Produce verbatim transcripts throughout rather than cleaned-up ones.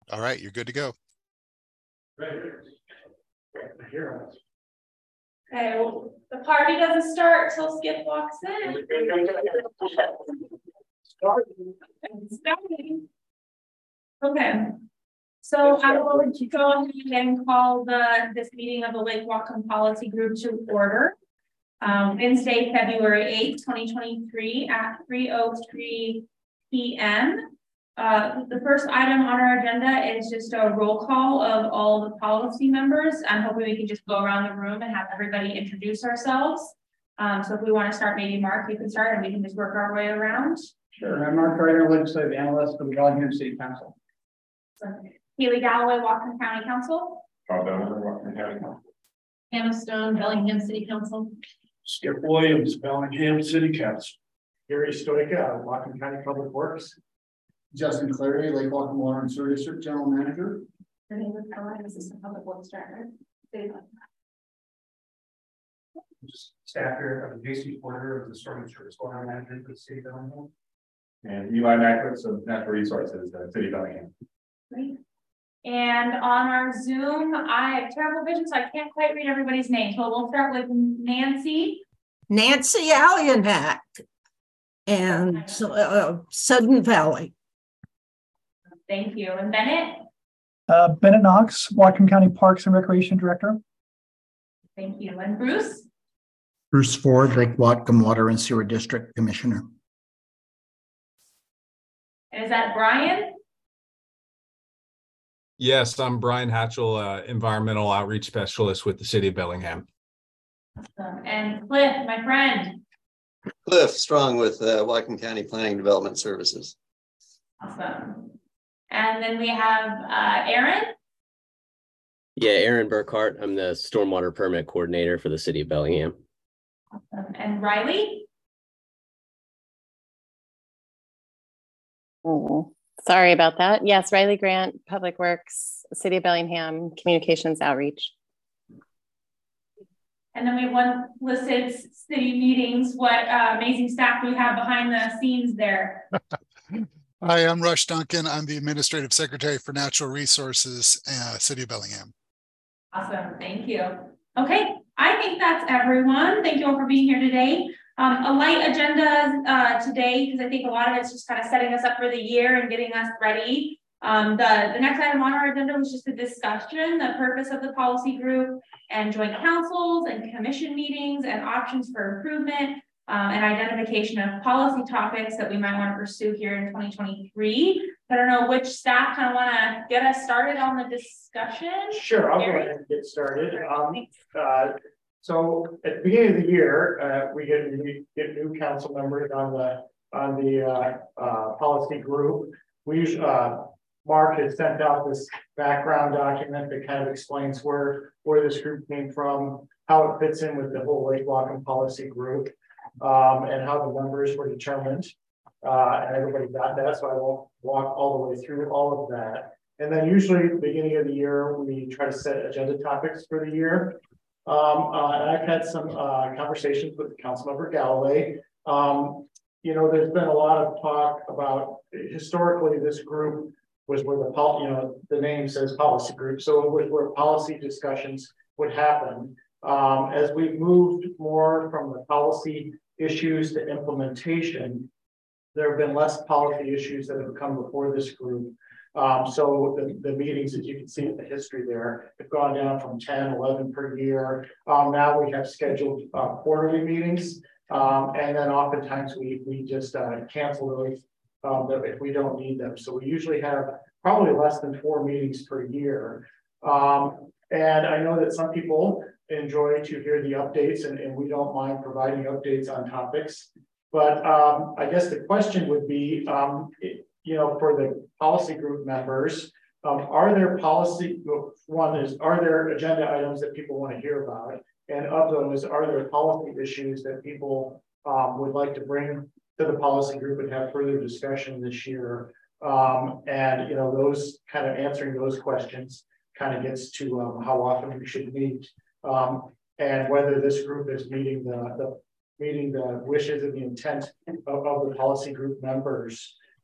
All right, you're good to go. Okay, well, the party doesn't start till Skip walks in. Okay, so I will go ahead and call the this meeting of the Lake Whatcom Policy Group to order. Um, Wednesday, February eighth, twenty twenty-three at three oh three p m Uh, the first item on our agenda is just a roll call of all the policy members. I'm hoping we can just go around the room and have everybody introduce ourselves. Um, so if we want to start, maybe Mark, you can start and we can just work our way around. Sure. I'm Mark Ryder, legislative analyst for the Bellingham City Council. So, Haley Galloway, Whatcom County Council. Bob Donovan, Whatcom County Council. Hannah Stone, Bellingham City Council. Skip Williams, Bellingham City Council. Gary Stoika, Whatcom County Public Works. Justin Clary, Lake Whatcom Water and Sewer District General Manager. Her name is Caroline, Assistant Public Works Director. Staff here of the J C Porter of the Storm Insurance Water Management for the City of Bellingham. And Eli Macklitz of Natural Resources, uh, City of Bellingham. Great. And on our Zoom, I have terrible vision, so I can't quite read everybody's names. So we'll start with Nancy. Nancy Allionac and uh, Sudden Valley. Thank you. And Bennett? Uh, Bennett Knox, Whatcom County Parks and Recreation Director. Thank you. And Bruce? Bruce Ford, Lake Whatcom Water and Sewer District Commissioner. And is that Brian? Yes, I'm Brian Hatchell, uh, Environmental Outreach Specialist with the City of Bellingham. Awesome. And Cliff, my friend. Cliff Strong with uh, Whatcom County Planning Development Services. Awesome. And then we have uh, Aaron. Yeah, Aaron Burkhart. I'm the Stormwater Permit Coordinator for the City of Bellingham. Awesome. And Riley. Oh, sorry about that. Yes, Riley Grant, Public Works, City of Bellingham, Communications Outreach. And then we have one listed city meetings. What uh, amazing staff we have behind the scenes there. Hi, I'm Rush Duncan. I'm the Administrative Secretary for Natural Resources, uh, City of Bellingham. Awesome, thank you. Okay, I think that's everyone. Thank you all for being here today. Um, a light agenda uh, today, because I think a lot of it's just kind of setting us up for the year and getting us ready. Um, the, the next item on our agenda was just a discussion, the purpose of the policy group and joint councils and commission meetings and options for improvement. Um, and identification of policy topics that we might want to pursue here in twenty twenty-three. I don't know which staff kind of want to get us started on the discussion. Sure, I'll Gary? go ahead and get started. Um, uh, so at the beginning of the year, uh, we get, we get new council members on the on the uh, uh, policy group. We usually, uh, Mark has sent out this background document that kind of explains where where this group came from, how it fits in with the whole Lake Whatcom policy group. Um, and how the numbers were determined, uh, and everybody got that, so I won't walk all the way through all of that. And then usually at the beginning of the year, we try to set agenda topics for the year. Um, uh, and I've had some uh, conversations with Councilmember Galloway. Um, you know, there's been a lot of talk about, historically, this group was where the, you know, the name says policy group, so it was where policy discussions would happen. Um, as we've moved more from the policy issues to implementation, there have been less policy issues that have come before this group. Um, so the, the meetings, as you can see in the history there, have gone down from ten, eleven per year. Um, now we have scheduled uh, quarterly meetings. Um, and then oftentimes we, we just uh, cancel those um, if we don't need them. So we usually have probably less than four meetings per year. Um, and I know that some people enjoy to hear the updates, and, and we don't mind providing updates on topics. But um, I guess the question would be, um, it, you know, for the policy group members, um, are there policy, one is, are there agenda items that people want to hear about? And of those, are there policy issues that people um, would like to bring to the policy group and have further discussion this year? Um, and, you know, those kind of answering those questions kind of gets to um, how often we should meet. Um, and whether this group is meeting the, the meeting the wishes and the intent of, of the policy group members.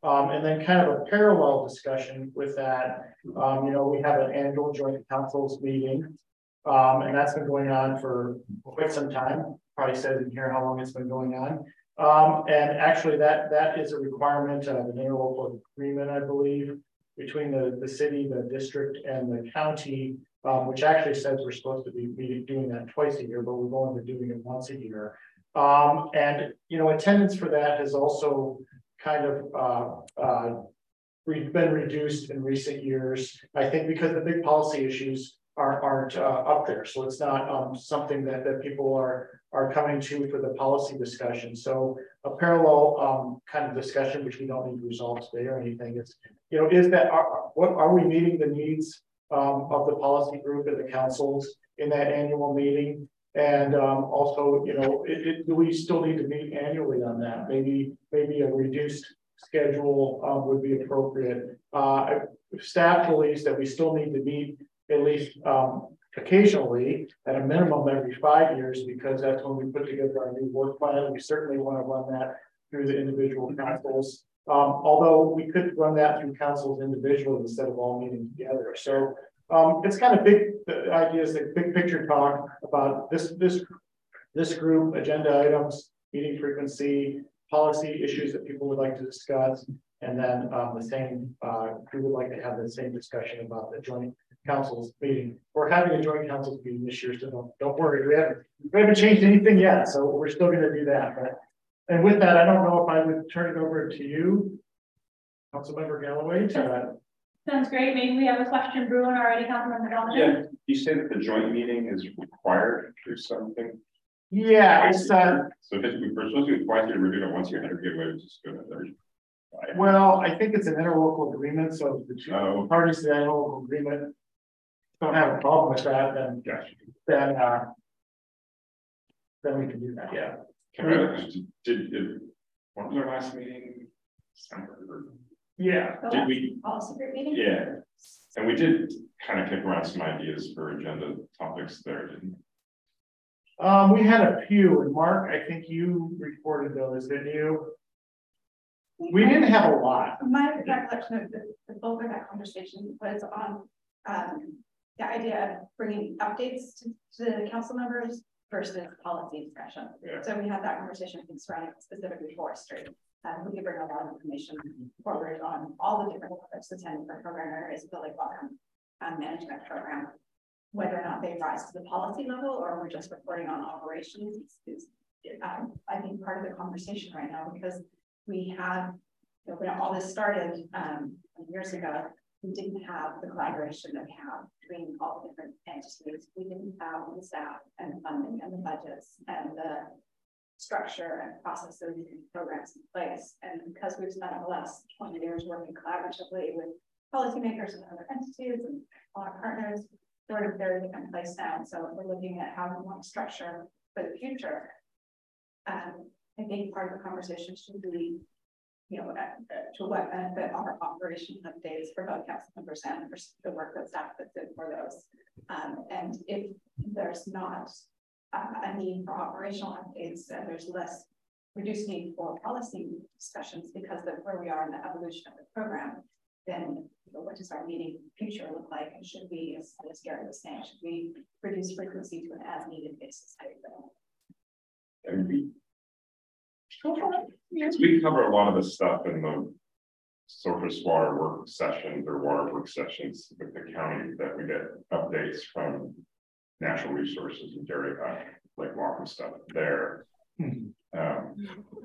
Um, and then kind of a parallel discussion with that, um, you know, we have an annual joint councils meeting. Um, and that's been going on for quite some time. Probably says in here how long it's been going on. Um, and actually that that is a requirement of an interlocal agreement, I believe, between the, the city, the district, and the county, um, which actually says we're supposed to be, be doing that twice a year, but we're going to doing it once a year. Um, and, you know, attendance for that has also kind of uh, uh, been reduced in recent years, I think, because the big policy issues are, aren't uh, up there. So it's not um, something that, that people are, are coming to for the policy discussion. So a parallel um, kind of discussion, which we don't need results today or anything, is, you know, is that, are, what are we meeting the needs um, of the policy group and the councils in that annual meeting? And um, also, you know, it, it, do we still need to meet annually on that? Maybe, maybe a reduced schedule um, would be appropriate. Uh, staff believes that we still need to meet at least um, occasionally, at a minimum every five years, because that's when we put together our new work plan. We certainly want to run that through the individual councils. Um, although we could run that through councils individually instead of all meeting together. So um, it's kind of big, the idea is like big picture talk about this, this, this group, agenda items, meeting frequency, policy issues that people would like to discuss. And then um, the same, uh, we would like to have the same discussion about the joint councils meeting. We're having a joint councils meeting this year, so don't, don't worry, we haven't, we haven't changed anything yet, so we're still going to do that. But, and with that, I don't know if I would turn it over to you, Councilmember Galloway. To, Sounds great. Maybe we have a question brewing already, Councilmember Galloway. Yeah, you say that the joint meeting is required to do something. Yeah, it's uh. So if we we're supposed to do it twice, we're doing it once a year. Give away just go there. Well, I think it's an interlocal agreement, so the two oh. parties to the interlocal agreement don't have a problem with that, then gotcha. then uh, then we can do that. Yeah. Can I, did, did what was our last meeting? December. Yeah. Did we? Policy group meeting. Yeah, and we did kind of kick around some ideas for agenda topics there, didn't we? Um, we had a few, and Mark, I think you reported those, didn't you? We didn't have a lot. My recollection of the, the bulk of that conversation was on um, the idea of bringing updates to, to the council members versus policy discussion. Yeah. So we had that conversation, I think, surrounding specifically forestry. Um, we could bring a lot of information forward on all the different types of technical program areas of the Lake Water um, Management Program. Whether or not they rise to the policy level or we're just reporting on operations is, is um, I think, part of the conversation right now, because we have, you know, when all this started um, years ago, we didn't have the collaboration that we have between all the different entities. We didn't have the staff and the funding and the budgets and the structure and processes and programs in place. And because we've spent the last twenty years working collaboratively with policymakers and other entities and all our partners, we're in a very different place now. So we're looking at how we want to structure for the future. Um, I think part of the conversation should be, you know, uh, to what benefit our operation updates for both council members and for the work that staff puts in for those. Um, and if there's not uh, a need for operational updates and there's less reduced need for policy discussions because of where we are in the evolution of the program, then you know, what does our meeting future look like? And should we, as, as Gary was saying, should we reduce frequency to an as needed basis? And we, we cover a lot of the stuff in the surface water work sessions or water work sessions with the county that we get updates from natural resources and Gary uh, like walking stuff there. Um,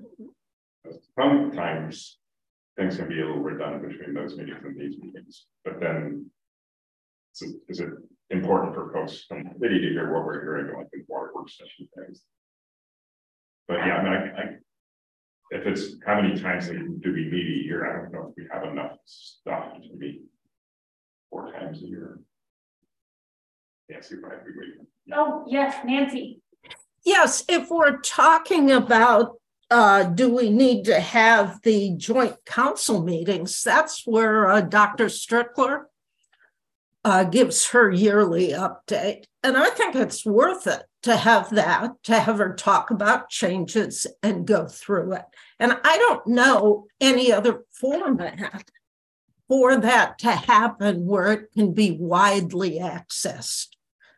sometimes things can be a little redundant between those meetings and these meetings, but then so is it important for folks from the city to hear what we're hearing like in water work session things? But yeah, I mean, I, I if it's how many times do we meet a year? I don't know if we have enough stuff to meet four times a year. Nancy, right? Oh, yes, Nancy. Yes, if we're talking about uh, do we need to have the joint council meetings, that's where uh, Doctor Strickler uh, gives her yearly update. And I think it's worth it to have that, to have her talk about changes and go through it. And I don't know any other format for that to happen where it can be widely accessed.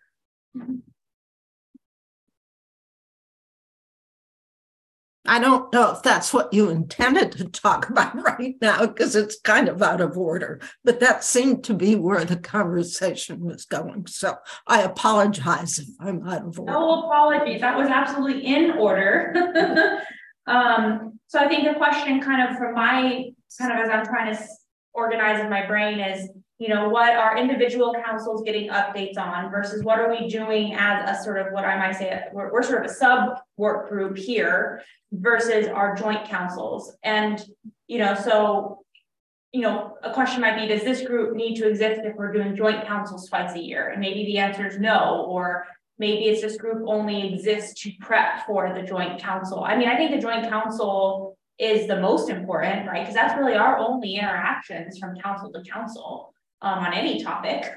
I don't know if that's what you intended to talk about right now, because it's kind of out of order, but that seemed to be where the conversation was going. So I apologize if I'm out of order. No apologies. That was absolutely in order. um, so I think the question kind of from my, kind of as I'm trying to organize in my brain is, you know, what are individual councils getting updates on versus what are we doing as a sort of what I might say, we're, we're sort of a sub work group here versus our joint councils. And, you know, so, you know, a question might be, does this group need to exist if we're doing joint councils twice a year? And maybe the answer is no, or maybe it's this group only exists to prep for the joint council. I mean, I think the joint council is the most important, right? Because that's really our only interactions from council to council. Um, on any topic.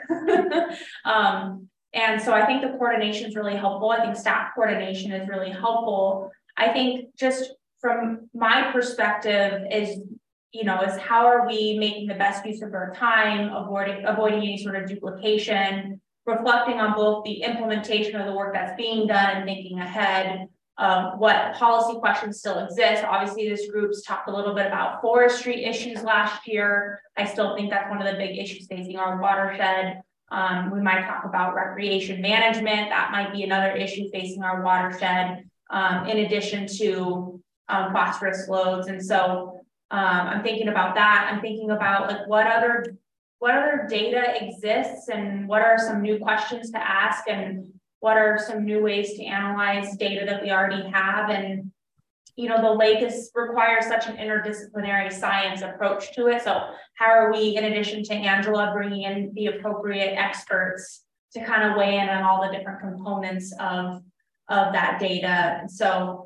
um, and so I think the coordination is really helpful. I think staff coordination is really helpful. I think just from my perspective is, you know, is how are we making the best use of our time, avoiding, avoiding any sort of duplication, reflecting on both the implementation of the work that's being done and thinking ahead. Um, what policy questions still exist. Obviously, this group's talked a little bit about forestry issues last year. I still think that's one of the big issues facing our watershed. Um, we might talk about recreation management. That might be another issue facing our watershed, um, in addition to um, phosphorus loads. And so um, I'm thinking about that. I'm thinking about like what other what other data exists and what are some new questions to ask and what are some new ways to analyze data that we already have? And, you know, the lake is requires such an interdisciplinary science approach to it. So how are we, in addition to Angela, bringing in the appropriate experts to kind of weigh in on all the different components of, of that data? And so,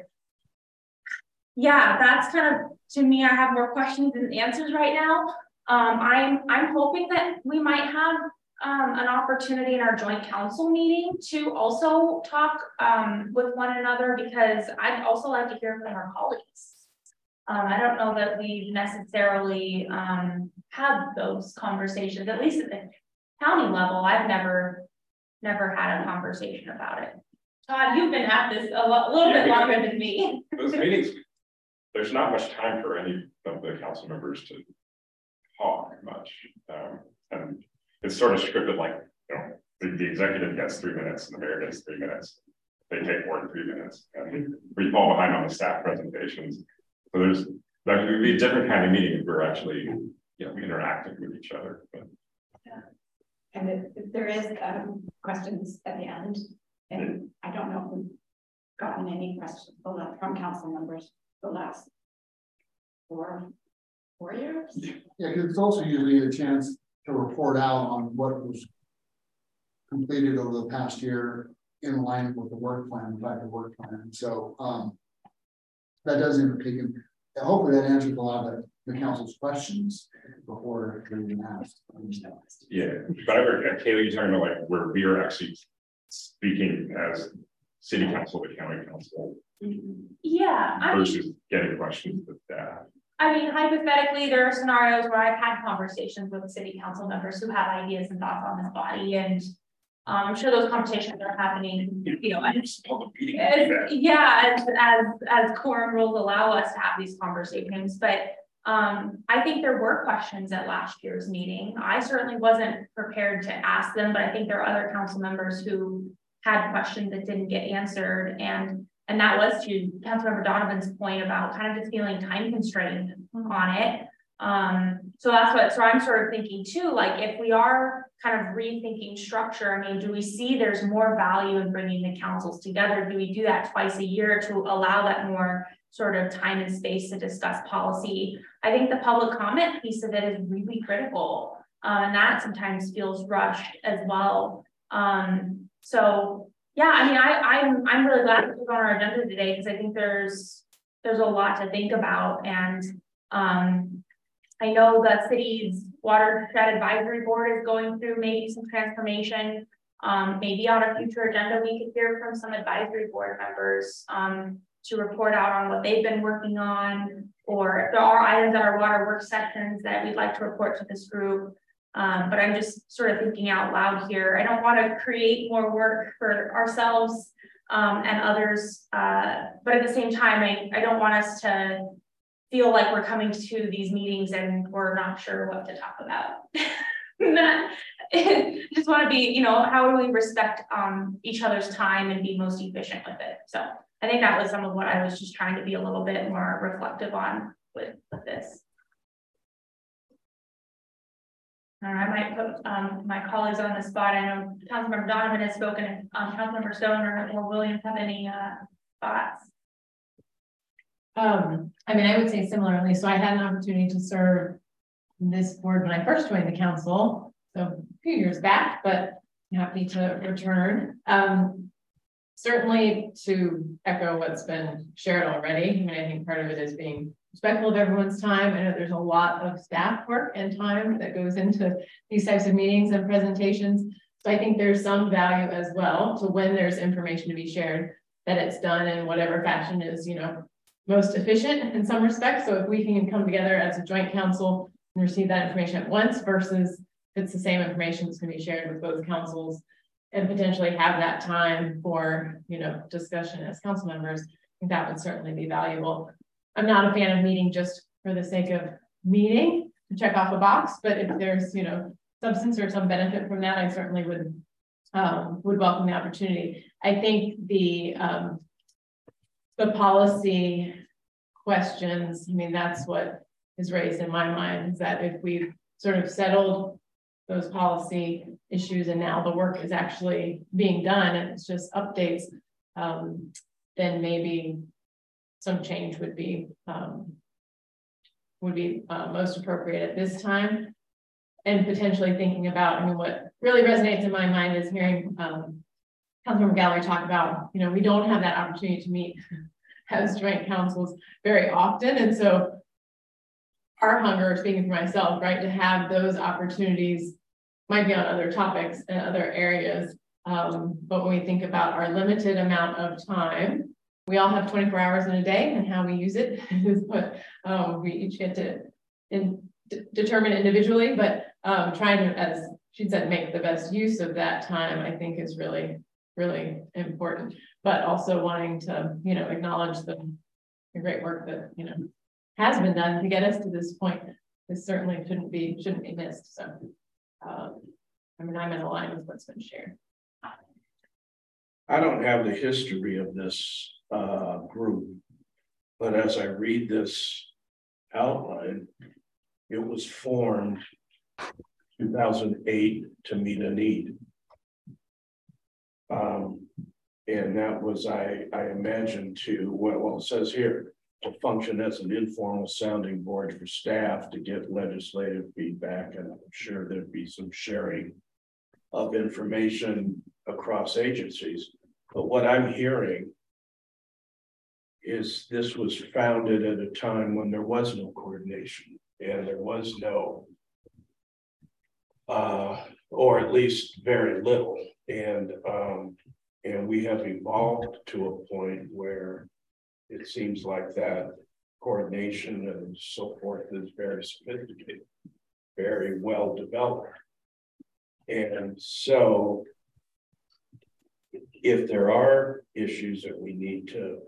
yeah, that's kind of, to me, I have more questions than answers right now. Um, I'm, I'm hoping that we might have Um, an opportunity in our joint council meeting to also talk um, with one another, because I'd also like to hear from our colleagues. Um, I don't know that we've necessarily um, had those conversations, at least at the county level. I've never, never had a conversation about it. Todd, you've been at this a, lo a little yeah, bit longer than me. Those meetings, there's not much time for any of the council members to talk much. Um, and it's sort of scripted like, you know, the, the executive gets three minutes and the mayor gets three minutes. They take more than three minutes. And we fall behind on the staff presentations. So there's, that would be a different kind of meeting if we're actually, you know, interacting with each other. But. Yeah. And if, if there is um, questions at the end, and I don't know if we've gotten any questions from council members the last four, four years. Yeah, because it's also usually a chance to report out on what was completed over the past year in line with the work plan, the type of work plan. So um, that does indicate, hopefully that answers a lot of the council's questions before they're even asked. Yeah, but I heard Kaylee, you're talking about like where we are actually speaking as city council to county council. Yeah. Versus I mean, getting questions with that. I mean, hypothetically, there are scenarios where I've had conversations with city council members who have ideas and thoughts on this body, and um, I'm sure those conversations are happening. You know, as, yeah, as as as quorum rules allow us to have these conversations. But um, I think there were questions at last year's meeting. I certainly wasn't prepared to ask them, but I think there are other council members who had questions that didn't get answered, and. And that was to Councilmember Donovan's point about kind of just feeling time constrained on it. Um, so that's what, so I'm sort of thinking too, like if we are kind of rethinking structure, I mean, do we see there's more value in bringing the councils together? Do we do that twice a year to allow that more sort of time and space to discuss policy? I think the public comment piece of it is really critical. Uh, and that sometimes feels rushed as well. Um, so Yeah, I mean, I, I'm I'm really glad it was on our agenda today, because I think there's there's a lot to think about, and um, I know the city's watershed advisory board is going through maybe some transformation. Um, maybe on a future agenda we could hear from some advisory board members um, to report out on what they've been working on, or if there are items that are water work sessions that we'd like to report to this group. Um, but I'm just sort of thinking out loud here. I don't want to create more work for ourselves um, and others, uh, but at the same time, I, I don't want us to feel like we're coming to these meetings and we're not sure what to talk about. Not, just want to be, you know, how do we respect um, each other's time and be most efficient with it? So I think that was some of what I was just trying to be a little bit more reflective on with, with this. And I might put um, my colleagues on the spot. I know Councilmember Donovan has spoken, um, Councilmember Stone or, or Williams have any uh, thoughts? Um, I mean, I would say similarly. So I had an opportunity to serve this board when I first joined the council, so a few years back, but I'm happy to return. Um, certainly to echo what's been shared already. I mean, I think part of it is being respectful of everyone's time. I know there's a lot of staff work and time that goes into these types of meetings and presentations. So I think there's some value as well to when there's information to be shared, that it's done in whatever fashion is, you know, most efficient in some respects. So if we can come together as a joint council and receive that information at once versus if it's the same information that's going to be shared with both councils and potentially have that time for, you know, discussion as council members, I think that would certainly be valuable. I'm not a fan of meeting just for the sake of meeting to check off a box, but if there's, you know, substance or some benefit from that, I certainly would um, would welcome the opportunity. I think the um, the policy questions, I mean, that's what is raised in my mind, is that if we've sort of settled those policy issues and now the work is actually being done and it's just updates, um, then maybe some change would be um, would be uh, most appropriate at this time. And potentially thinking about, I mean, what really resonates in my mind is hearing um, Councilmember Gallery talk about, you know, we don't have that opportunity to meet as joint councils very often. And so our hunger, speaking for myself, right, to have those opportunities might be on other topics and other areas. Um, but when we think about our limited amount of time, we all have twenty-four hours in a day, and how we use it is what um, we each get to in, determine individually. But um, trying to, as she said, make the best use of that time, I think is really, really important. But also wanting to, you know, acknowledge the, the great work that, you know, has been done to get us to this point. This certainly shouldn't be shouldn't be missed. So, um, I mean, I'm in line with what's been shared. I don't have the history of this uh, group, but as I read this outline, it was formed two thousand eight to meet a need. Um, and that was, I, I imagine, to what well, it says here, to function as an informal sounding board for staff to get legislative feedback. And I'm sure there'd be some sharing of information across agencies. But what I'm hearing is this was founded at a time when there was no coordination and there was no, uh, or at least very little. And, um, and we have evolved to a point where it seems like that coordination and so forth is very sophisticated, very well developed. And so if there are issues that we need to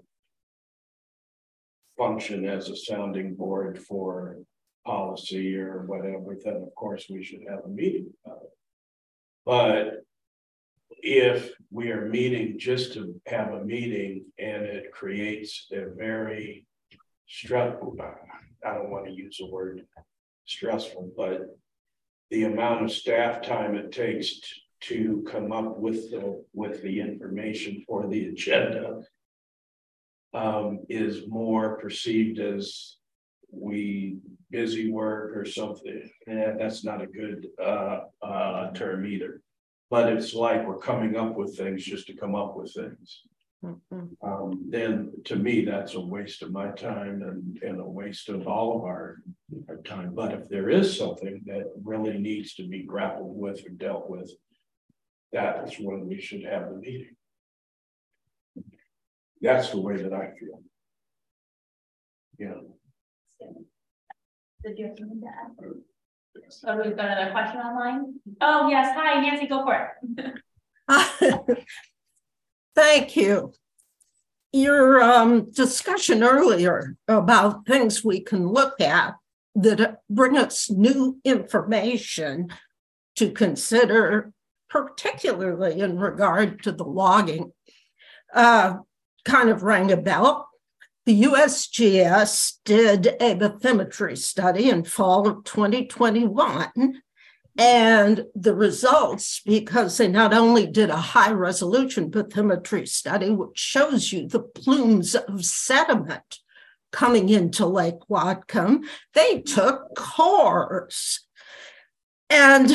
function as a sounding board for policy or whatever, then of course we should have a meeting about it. But if we are meeting just to have a meeting and it creates a very stressful, I don't want to use the word stressful, but the amount of staff time it takes to come up with the with the information for the agenda um, is more perceived as we busy work or something. Yeah, that's not a good uh, uh, term either. But it's like we're coming up with things just to come up with things. Mm-hmm. Um, then to me, that's a waste of my time and, and a waste of all of our, our time. But if there is something that really needs to be grappled with or dealt with, that is when we should have the meeting. That's the way that I feel. Yeah. Did you have something to add? Oh, we've got another question online. Oh, yes. Hi, Nancy, go for it. Thank you. Your um, discussion earlier about things we can look at that bring us new information to consider, particularly in regard to the logging, uh, kind of rang a bell. The U S G S did a bathymetry study in fall of twenty twenty-one, and the results, because they not only did a high resolution bathymetry study, which shows you the plumes of sediment coming into Lake Whatcom, they took cores. And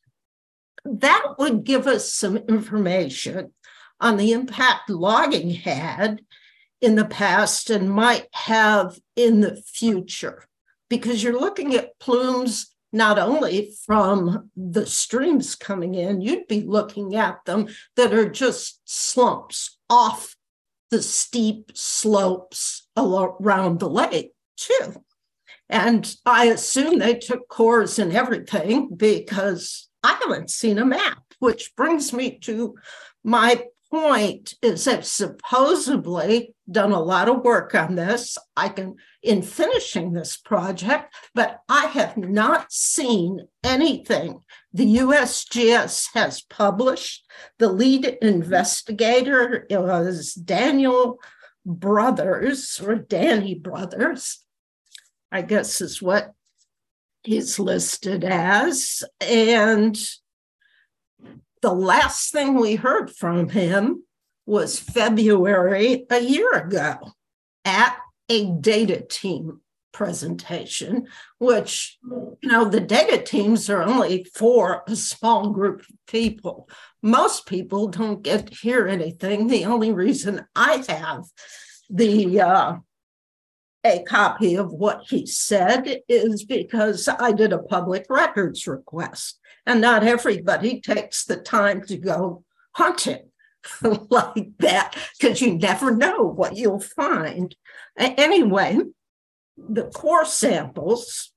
that would give us some information on the impact logging had in the past and might have in the future, because you're looking at plumes not only from the streams coming in, you'd be looking at them that are just slumps off the steep slopes around the lake too. And I assume they took cores and everything because I haven't seen a map, which brings me to my point is they've supposedly done a lot of work on this. I can, in finishing this project, but I have not seen anything the U S G S has published. The lead investigator was Daniel Brothers, or Danny Brothers, I guess is what he's listed as. And the last thing we heard from him was February a year ago at a data team presentation, which, you know, the data teams are only for a small group of people. Most people don't get to hear anything. The only reason I have the uh, a copy of what he said is because I did a public records request. And not everybody takes the time to go hunting like that, because you never know what you'll find. Anyway, the core samples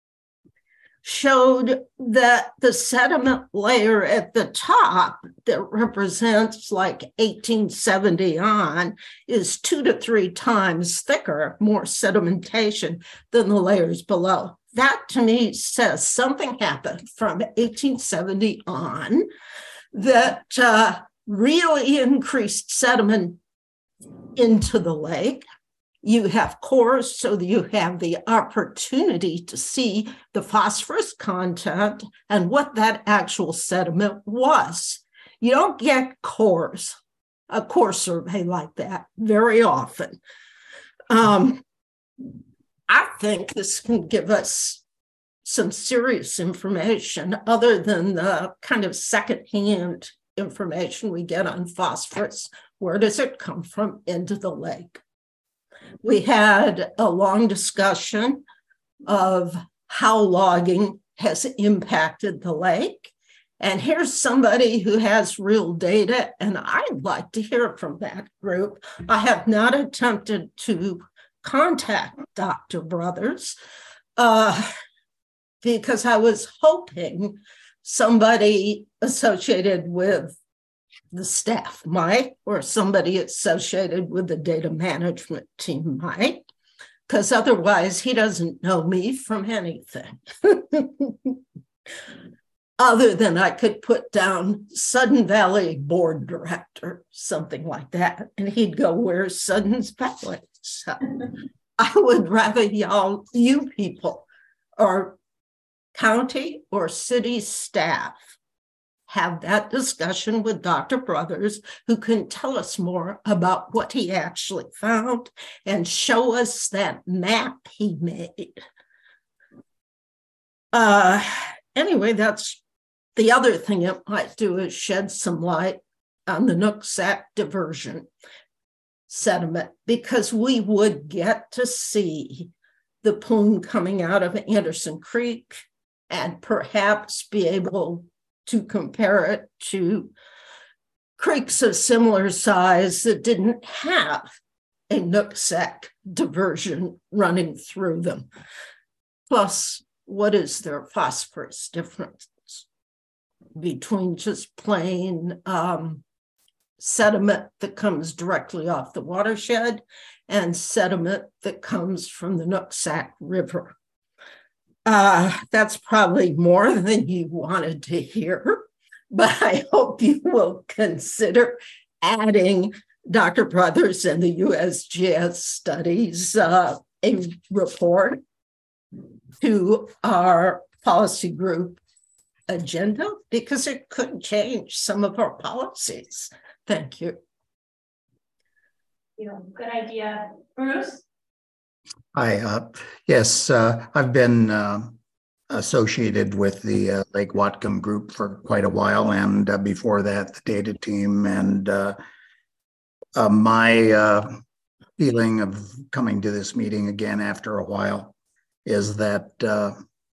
showed that the sediment layer at the top that represents like eighteen seventy on is two to three times thicker, more sedimentation than the layers below. That to me says something happened from eighteen seventy on that uh, really increased sediment into the lake. You have cores so that you have the opportunity to see the phosphorus content and what that actual sediment was. You don't get cores, a core survey like that very often. Um, I think this can give us some serious information other than the kind of secondhand information we get on phosphorus. Where does it come from into the lake? We had a long discussion of how logging has impacted the lake. And here's somebody who has real data, and I'd like to hear from that group. I have not attempted to contact Doctor Brothers uh, because I was hoping somebody associated with the staff might, or somebody associated with the data management team might, because otherwise he doesn't know me from anything. Other than I could put down Sudden Valley board director, something like that, and he'd go, where's Sudden's Valley? So I would rather y'all, you people, or county or city staff, have that discussion with Doctor Brothers, who can tell us more about what he actually found and show us that map he made. Uh, anyway, that's the other thing it might do is shed some light on the Nooksack diversion sediment, because we would get to see the plume coming out of Anderson Creek and perhaps be able to compare it to creeks of similar size that didn't have a Nooksack diversion running through them. Plus, what is their phosphorus difference between just plain um, sediment that comes directly off the watershed and sediment that comes from the Nooksack River? Uh, that's probably more than you wanted to hear, but I hope you will consider adding Doctor Brothers and the U S G S studies uh, a report to our policy group agenda, because it could change some of our policies. Thank you. You know, good idea. Bruce? Hi, uh, yes, uh, I've been uh, associated with the uh, Lake Whatcom group for quite a while, and uh, before that, the data team. And uh, uh, my uh, feeling of coming to this meeting again after a while is that uh,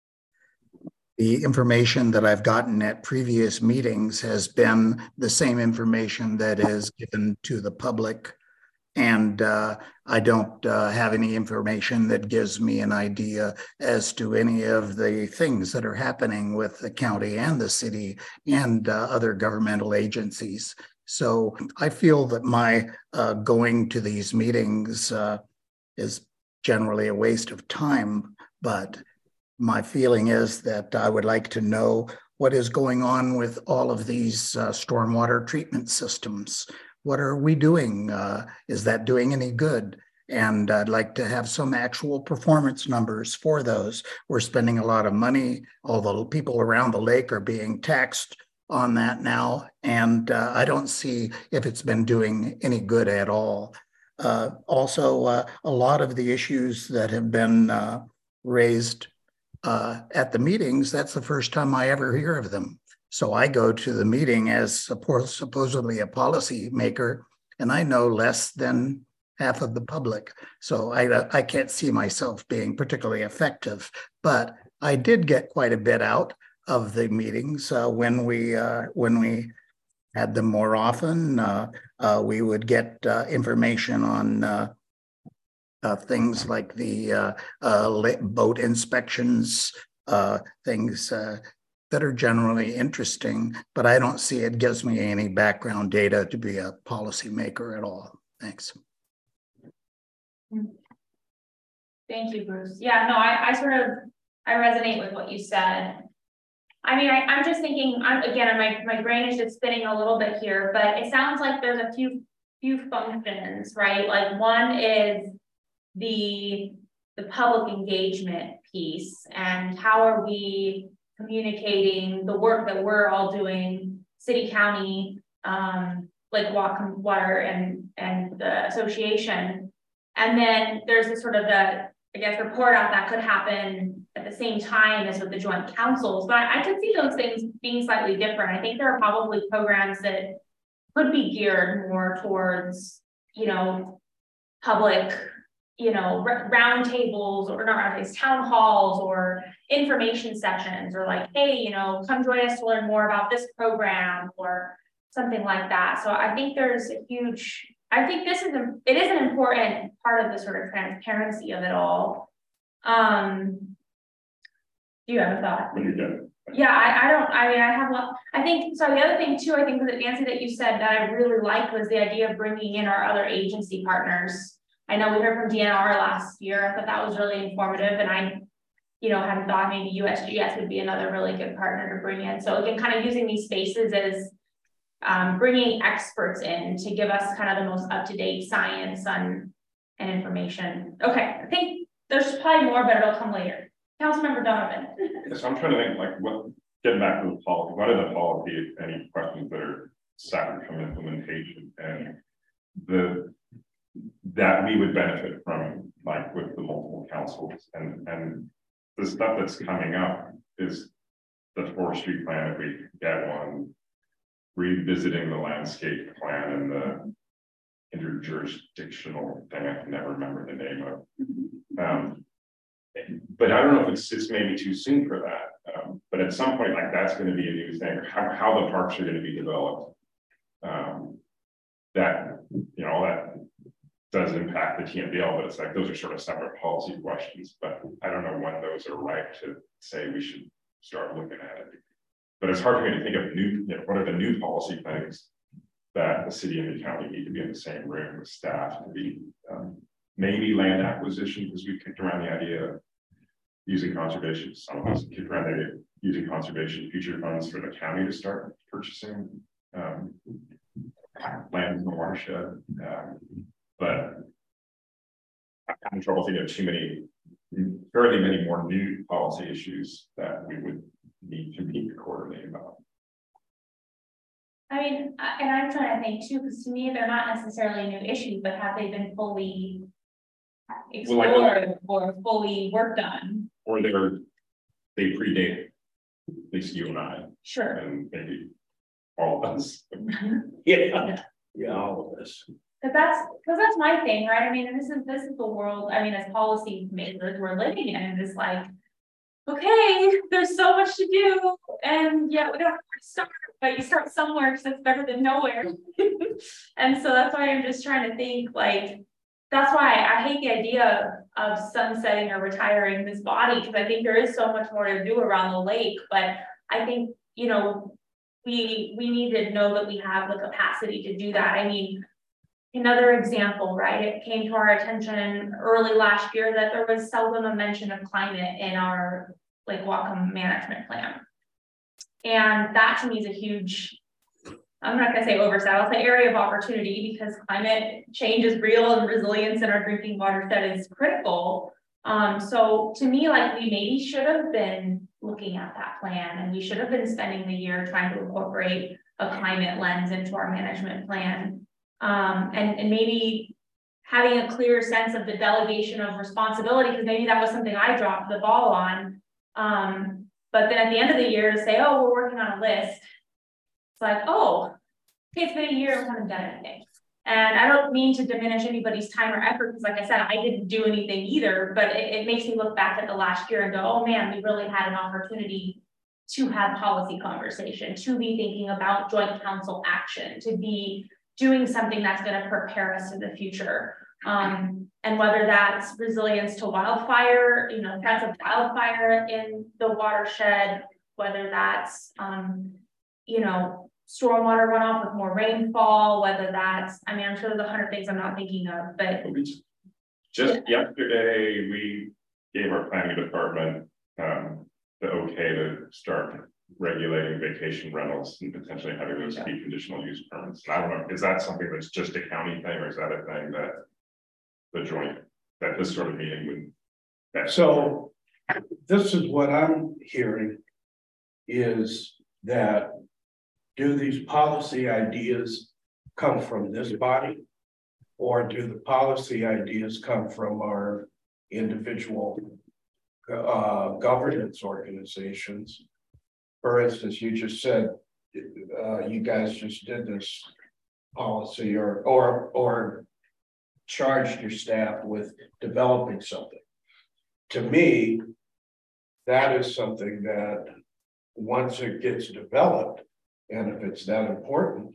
the information that I've gotten at previous meetings has been the same information that is given to the public. And uh, I don't uh, have any information that gives me an idea as to any of the things that are happening with the county and the city and uh, other governmental agencies. So I feel that my uh, going to these meetings uh, is generally a waste of time, but my feeling is that I would like to know what is going on with all of these uh, stormwater treatment systems. What are we doing? Uh, is that doing any good? And I'd like to have some actual performance numbers for those. We're spending a lot of money. All the people around the lake are being taxed on that now. And uh, I don't see if it's been doing any good at all. Uh, also, uh, a lot of the issues that have been uh, raised uh, at the meetings, that's the first time I ever hear of them. So I go to the meeting as supposedly a policy maker, and I know less than half of the public. So I, I can't see myself being particularly effective, but I did get quite a bit out of the meetings uh, when we uh, when we had them more often. Uh, uh, we would get uh, information on uh, uh, things like the uh, uh, boat inspections, uh, things uh, that are generally interesting, but I don't see it gives me any background data to be a policymaker at all. Thanks. Thank you, Bruce. Yeah, no, I, I sort of, I resonate with what you said. I mean, I, I'm just thinking, I'm, again, my, my brain is just spinning a little bit here, but it sounds like there's a few, few functions, right? Like one is the, the public engagement piece, and how are we communicating the work that we're all doing, city, county, um, like Whatcom Water and, and the association. And then there's this sort of the, I guess, report out that could happen at the same time as with the joint councils. But I, I could see those things being slightly different. I think there are probably programs that could be geared more towards, you know, public, you know, roundtables, or not roundtables, town halls, or information sessions, or like, hey, you know, come join us to learn more about this program, or something like that. So I think there's a huge, I think this is, a, it is an important part of the sort of transparency of it all. Um, do you have a thought? Yeah, I, I don't, I mean, I have, I think, so the other thing too, I think, was it Nancy, that you said that I really liked was the idea of bringing in our other agency partners. I know we heard from D N R last year. I thought that was really informative, and I, you know, hadn't thought maybe U S G S would be another really good partner to bring in. So again, kind of using these spaces as um, bringing experts in to give us kind of the most up-to-date science on and information. Okay, I think there's probably more, but it'll come later. Councilmember Donovan. Yes, I'm trying to think, like, what, getting back to the policy, what are the policy, any questions that are separate from implementation, and the that we would benefit from, like with the multiple councils, and and the stuff that's coming up is the forestry plan, if we get one, revisiting the landscape plan and the interjurisdictional thing, I can never remember the name of. Um, but I don't know if it's it's maybe too soon for that. Um, but at some point, like, that's going to be a new thing, how, how the parks are going to be developed. Um, that, you know, all that does impact the T M B L, but it's like, those are sort of separate policy questions, but I don't know when those are right to say we should start looking at it. But it's hard for me to think of new, you know, what are the new policy things that the city and the county need to be in the same room with staff to be, um, maybe land acquisition, because we kicked around the idea of using conservation. Some of us kicked around the idea of using conservation future funds for the county to start purchasing um, land in the watershed. Um, but I'm having trouble thinking of too many, fairly many more new policy issues that we would need to meet quarterly about. I mean, I- and I'm trying to think too, because to me, they're not necessarily new issues, but have they been fully explored Well, like, or fully worked on? Or they're, they predate at least you and I. Sure. And maybe all of us. Yeah, yeah, all of us. Cause that's, cause that's my thing, right? I mean, and this is, this is the world, I mean, as policy makers, we're living in, and it's like, okay, there's so much to do, and yeah, we don't have to start, but you start somewhere because it's better than nowhere. And so that's why I'm just trying to think, like, that's why I hate the idea of sunsetting or retiring this body, because I think there is so much more to do around the lake. But I think, you know, we we need to know that we have the capacity to do that. I mean, another example, right? It came to our attention early last year that there was seldom a mention of climate in our Lake Whatcom management plan. And that to me is a huge, I'm not gonna say oversight, I'll say area of opportunity, because climate change is real and resilience in our drinking water set is critical. Um, so to me, like, we maybe should have been looking at that plan, and we should have been spending the year trying to incorporate a climate lens into our management plan. Um, and, and maybe having a clear sense of the delegation of responsibility, because maybe that was something I dropped the ball on. Um, but then at the end of the year to say, oh, we're working on a list. It's like, oh, okay, it's been a year, we haven't done anything. And I don't mean to diminish anybody's time or effort, because like I said, I didn't do anything either, but it, it makes me look back at the last year and go, oh man, we really had an opportunity to have policy conversation, to be thinking about joint council action, to be doing something that's going to prepare us for the future. Um, and whether that's resilience to wildfire, you know, that's a wildfire in the watershed, whether that's, um, you know, stormwater runoff with more rainfall, whether that's, I mean, I'm sure there's a hundred things I'm not thinking of, but. Just yeah. Yesterday, we gave our planning department um, the okay to start regulating vacation rentals and potentially having those be conditional use permits. And I don't know, is that something that's just a county thing, or is that a thing that the joint, that this sort of meeting would? That so this is what I'm hearing is that do these policy ideas come from this body, or do the policy ideas come from our individual uh, governance organizations? For instance, you just said uh, you guys just did this policy or or or charged your staff with developing something. To me, that is something that once it gets developed, and if it's that important,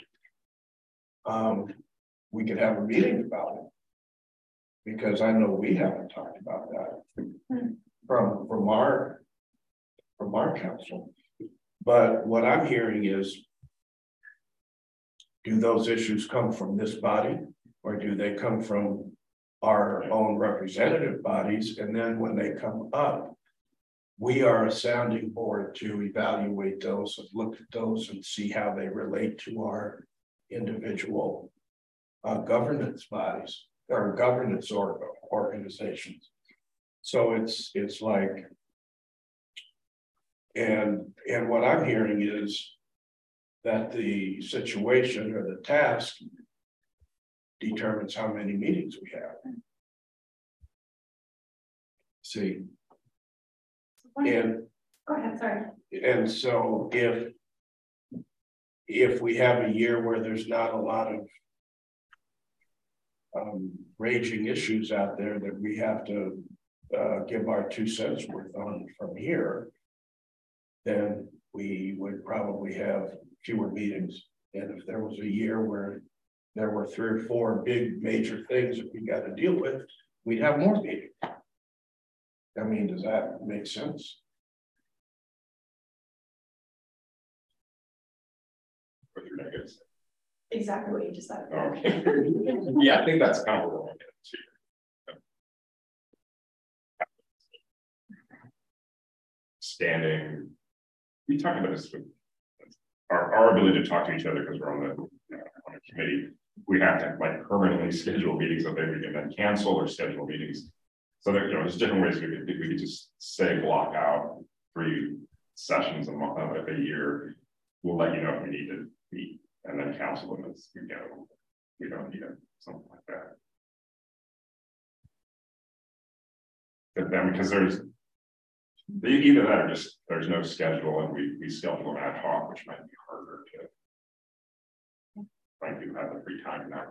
um, we could have a meeting about it. Because I know we haven't talked about that from from our from our council. But what I'm hearing is, do those issues come from this body, or do they come from our own representative bodies? And then when they come up, we are a sounding board to evaluate those and look at those and see how they relate to our individual uh, governance bodies or governance or organizations. So it's it's like, and and what I'm hearing is that the situation or the task determines how many meetings we have. See, and go ahead, sorry. And so if if we have a year where there's not a lot of um, raging issues out there that we have to uh, give our two cents worth on from here, then we would probably have fewer meetings. And if there was a year where there were three or four big major things that we got to deal with, we'd have more meetings. I mean, does that make sense? Exactly what you just said. Okay. Yeah, I think that's kind of what we're getting to. Standing, we talked about this with our, our ability to talk to each other because we're on the, you know, on a committee. We have to like permanently schedule meetings that they we can then cancel or schedule meetings. So there, you know, there's different ways we could we could just say block out three sessions a month of a year. We'll let you know if we need to meet, and then cancel them as we go. We don't need it, something like that. But then because there's either that or just there's no schedule and we we schedule them ad hoc, which might be harder to like you have the free time now.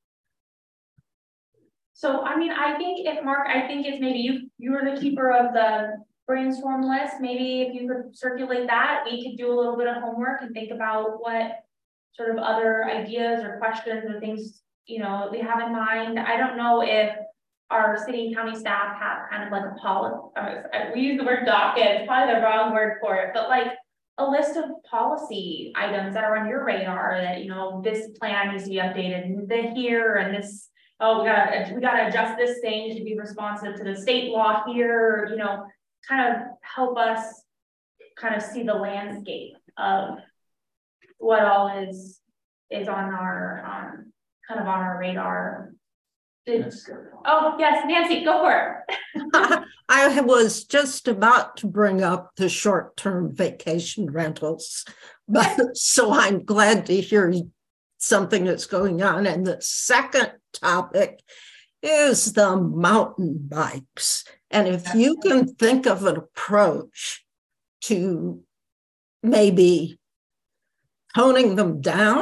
So, I mean, I think if Mark, I think it's maybe you, you were the keeper of the brainstorm list. Maybe if you could circulate that, we could do a little bit of homework and think about what sort of other ideas or questions or things, you know, we have in mind. I don't know if our city and county staff have kind of like a policy, uh, we use the word docket, it's probably the wrong word for it, but like a list of policy items that are on your radar that, you know, this plan needs to be updated and the here and this, oh, we gotta, we gotta adjust this thing to be responsive to the state law here, you know, kind of help us kind of see the landscape of what all is, is on our, um, kind of on our radar. Did, oh, yes, Nancy, go for it. I was just about to bring up the short-term vacation rentals, but so I'm glad to hear something that's going on. And the second topic is the mountain bikes. And if you can think of an approach to maybe toning them down,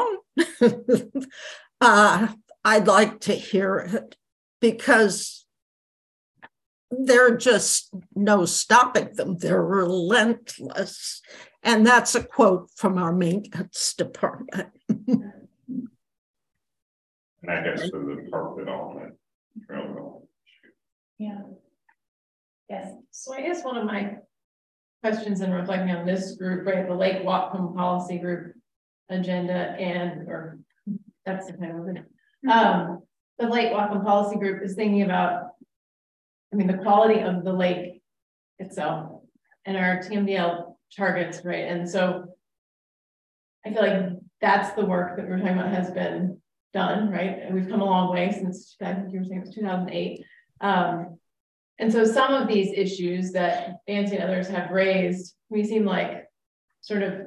uh, I'd like to hear it, because there are just no stopping them. They're relentless. And that's a quote from our maintenance department. And I guess for the park development, trail development. Yeah. Yes. So I guess one of my questions in reflecting on this group, right, the Lake Whatcom Policy Group agenda, and or that's the title of it. Um, the Lake Whatcom Policy Group is thinking about, I mean, the quality of the lake itself and our T M D L targets, right? And so I feel like that's the work that we're talking about has been done, right? And we've come a long way since, I think you were saying it was two thousand eight. Um, and so some of these issues that Nancy and others have raised, we seem like sort of,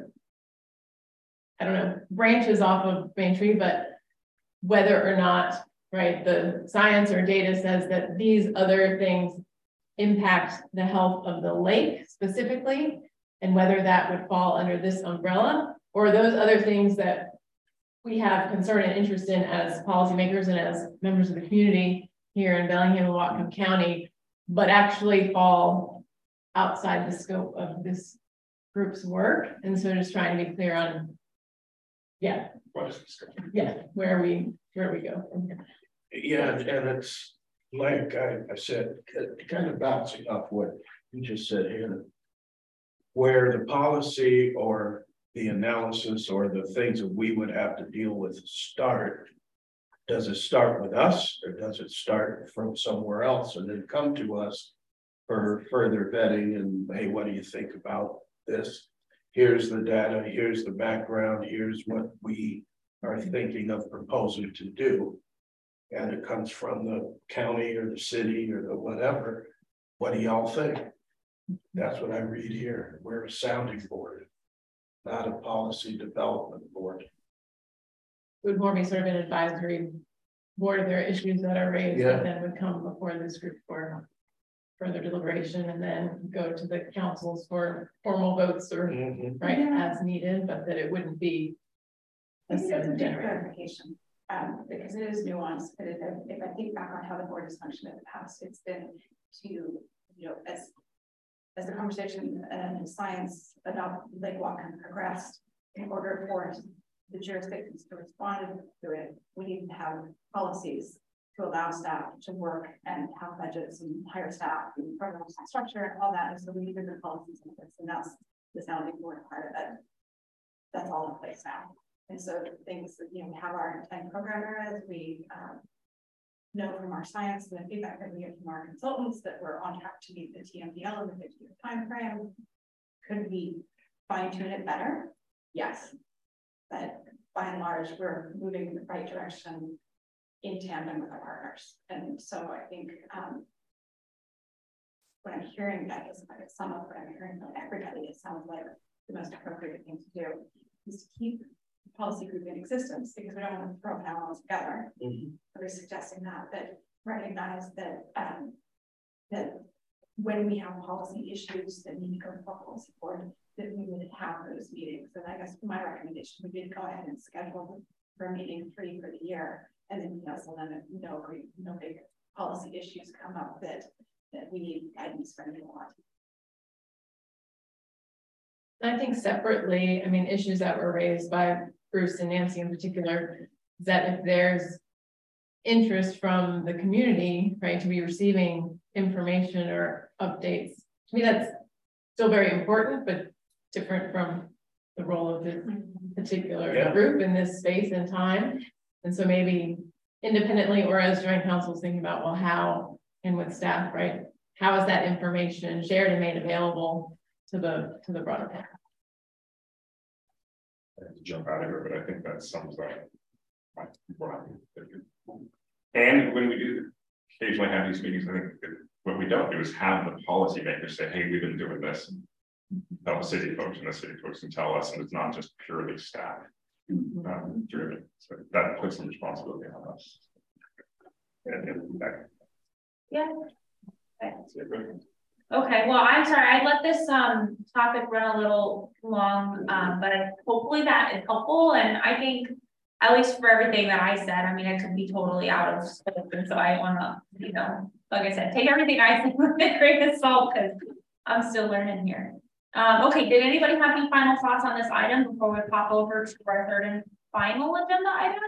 I don't know, branches off of Main Tree, but whether or not, right, the science or data says that these other things impact the health of the lake specifically, and whether that would fall under this umbrella, or those other things that we have concern and interest in as policymakers and as members of the community here in Bellingham and Whatcom County, but actually fall outside the scope of this group's work. And so just trying to be clear on, yeah, what is this? yeah, where we where we go from here. Yeah, and it's like I, I said, kind of bouncing off what you just said here, where the policy or the analysis or the things that we would have to deal with start. Does it start with us, or does it start from somewhere else and then come to us for further vetting and, hey, what do you think about this? Here's the data, here's the background, here's what we are thinking of proposing to do. And it comes from the county or the city or the whatever. What do y'all think? That's what I read here. We're a sounding board, not a policy development board. It would more be sort of an advisory board. There are issues that are raised Yeah. that then would come before this group for further deliberation and then go to the councils for formal votes or mm-hmm. right Yeah. as needed, but that it wouldn't be a I think that's a big generator. clarification, um, because it is nuanced. But if, if I think back on how the board has functioned in the past, it's been to, you know, as as the conversation and science about Lake Whatcom progressed, in order for the jurisdictions to respond to it, we need to have policies to allow staff to work and have budgets and hire staff and programs and structure and all that. And so we need good policies in place, and that's the sounding board part of it. That's all in place now. And so things that, you know, we have our intent programmer as we um, know from our science and the feedback that we get from our consultants that we're on track to meet the T M D L in the fifty year time frame. Could we fine tune it better? Yes. But by and large, we're moving in the right direction in tandem with our partners. And so I think um, what I'm hearing, that is some of what I'm hearing from everybody, it sounds like the most appropriate thing to do is to keep the policy group in existence, because we don't want to throw it out altogether. Mm-hmm. We're suggesting that, but recognize that um, that when we have policy issues that need to go to policy board, that we would have those meetings. And I guess my recommendation would be to go ahead and schedule for meeting three for the year, and then you know, so then no no big policy issues come up that that we need guidance from anyone. I think separately, I mean, issues that were raised by Bruce and Nancy in particular, is that if there's interest from the community, right, to be receiving information or updates, to me that's still very important, but different from the role of this particular yeah. group in this space and time. And so maybe independently or as joint councils thinking about, well, how and with staff, right, how is that information shared and made available to the to the broader public? I have to jump out of here, but I think that sums up my and when we do occasionally have these meetings, I think what we don't do is have the policymakers say, hey, we've been doing this, and tell the city folks, and the city folks can tell us, and it's not just purely staff um, driven. So that puts some responsibility on us. And, and that, yeah. Okay. Okay, well, I'm sorry, I let this um topic run a little long, um, but I, hopefully that is helpful. And I think, at least for everything that I said, I mean, I could be totally out of scope, and so I want to, you know, like I said, take everything I said with a grain of salt, because I'm still learning here. Um, okay, did anybody have any final thoughts on this item before we pop over to our third and final agenda item?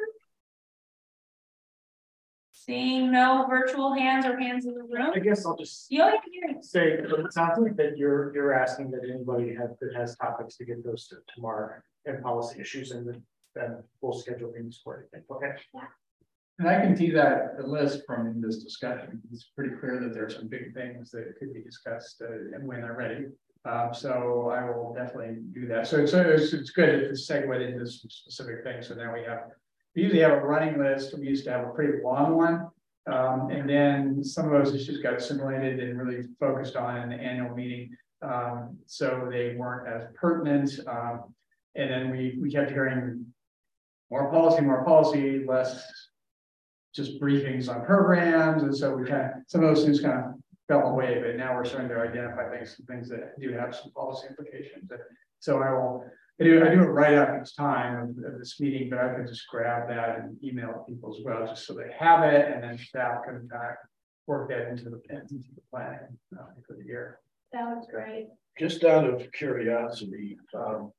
Seeing no virtual hands or hands in the room. I guess I'll just you say it sounds like that you're you're asking that anybody have that has topics to get those to tomorrow and policy issues, and then, then we'll schedule things for it. Okay. Yeah. And I can see that the list from this discussion. It's pretty clear that there are some big things that could be discussed uh, and when they're ready. Um, so I will definitely do that. So, so it's, it's good to segue into some specific things. So now we have, we usually have a running list. We used to have a pretty long one. Um, and then some of those issues got assimilated and really focused on in the annual meeting. Um, so they weren't as pertinent. Um, and then we, we kept hearing more policy, more policy, less just briefings on programs. And so we kind of, some of those things kind of fell away, but now we're starting to identify things, some things that do have some policy implications. So I will, I do, I do it right up each time of, of this meeting, but I can just grab that and email people as well, just so they have it, and then staff can back work that into the into the planning uh, for the year. That was great. Just out of curiosity, um,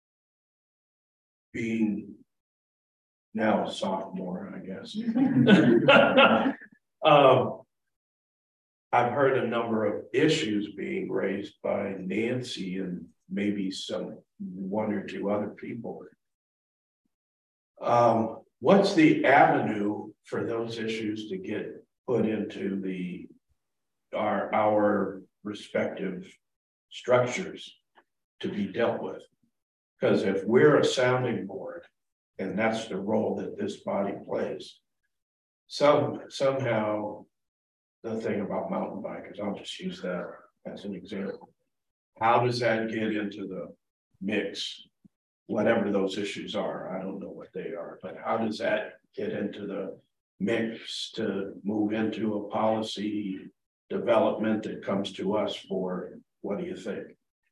being now a sophomore, I guess. um, I've heard a number of issues being raised by Nancy and maybe some one or two other people. Um, what's the avenue for those issues to get put into the our our respective structures to be dealt with? Because if we're a sounding board, and that's the role that this body plays, some somehow the thing about mountain bikers, I'll just use that as an example. How does that get into the mix? Whatever those issues are, I don't know what they are, but how does that get into the mix to move into a policy development that comes to us for, what do you think?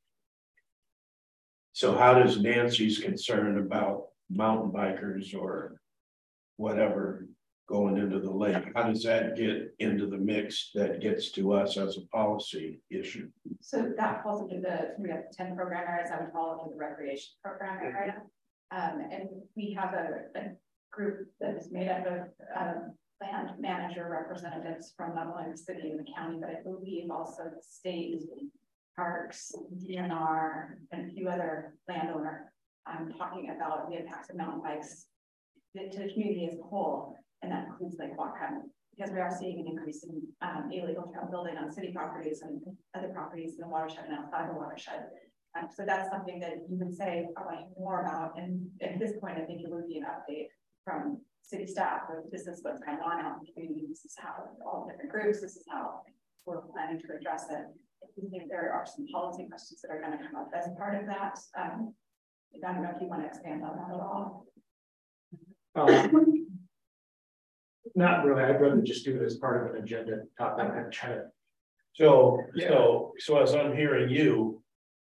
So how does Nancy's concern about mountain bikers or whatever going into the lake, how does that get into the mix that gets to us as a policy issue? So that falls into the, we have ten programmers that would fall into the recreation program area. Um, and we have a, a group that is made up of um, land manager representatives from not only the city and the county, but I believe also the state, parks, D N R, and a few other landowner. I'm talking about the impacts of mountain bikes to the community as a whole, and that includes Lake Whatcom, because we are seeing an increase in um, illegal trail building on city properties and other properties in the watershed and outside the watershed. Um, so that's something that you would say, I want to hear more about. And at this point, I think it would be an update from city staff of this is what's going on out in the community. This is how all different groups, this is how we're planning to address it. I think there are some policy questions that are going to come up as part of that. Um, I don't know if you want to expand on that at all. Um, not really. I'd rather just do it as part of an agenda topic and try to. So, yeah. so, so as I'm hearing you,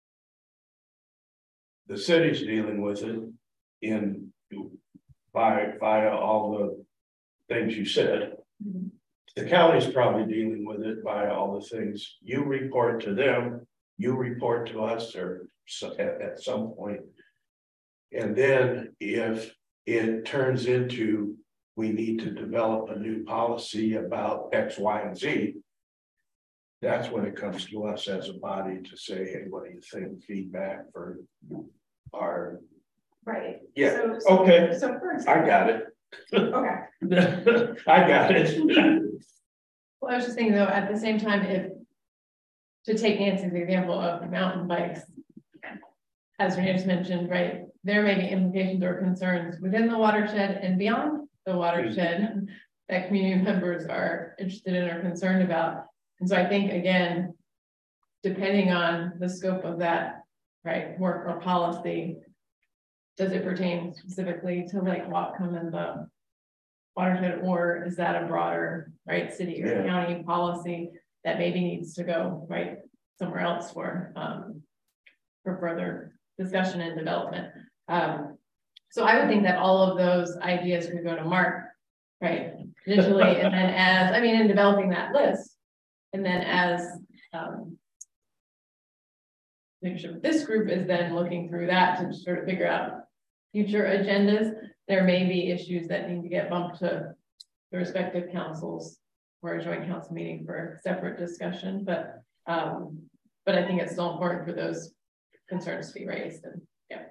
the city's dealing with it in by via all the things you said. Mm-hmm. The county's probably dealing with it by all the things you report to them, you report to us, or so at, at some point. And then if it turns into we need to develop a new policy about X, Y, and Z, that's when it comes to us as a body to say, hey, what do you think? Feedback for our right. Yeah. So, so, okay. So for example, I got it. Okay. I got it. Well, I was just thinking though, at the same time, if to take Nancy's example of mountain bikes, as Renee just mentioned, right, there may be implications or concerns within the watershed and beyond the watershed that community members are interested in or concerned about. And so I think, again, depending on the scope of that, right, work or policy, does it pertain specifically to Lake Whatcom and the watershed, or is that a broader, right, city or yeah. county policy that maybe needs to go right somewhere else for um, for further discussion and development? Um, so I would think that all of those ideas could go to Mark, right, initially, and then as I mean, in developing that list, and then as um, leadership of this group is then looking through that to sort of figure out future agendas. There may be issues that need to get bumped to the respective councils or a joint council meeting for separate discussion, but um, but I think it's still important for those concerns to be raised. And yeah.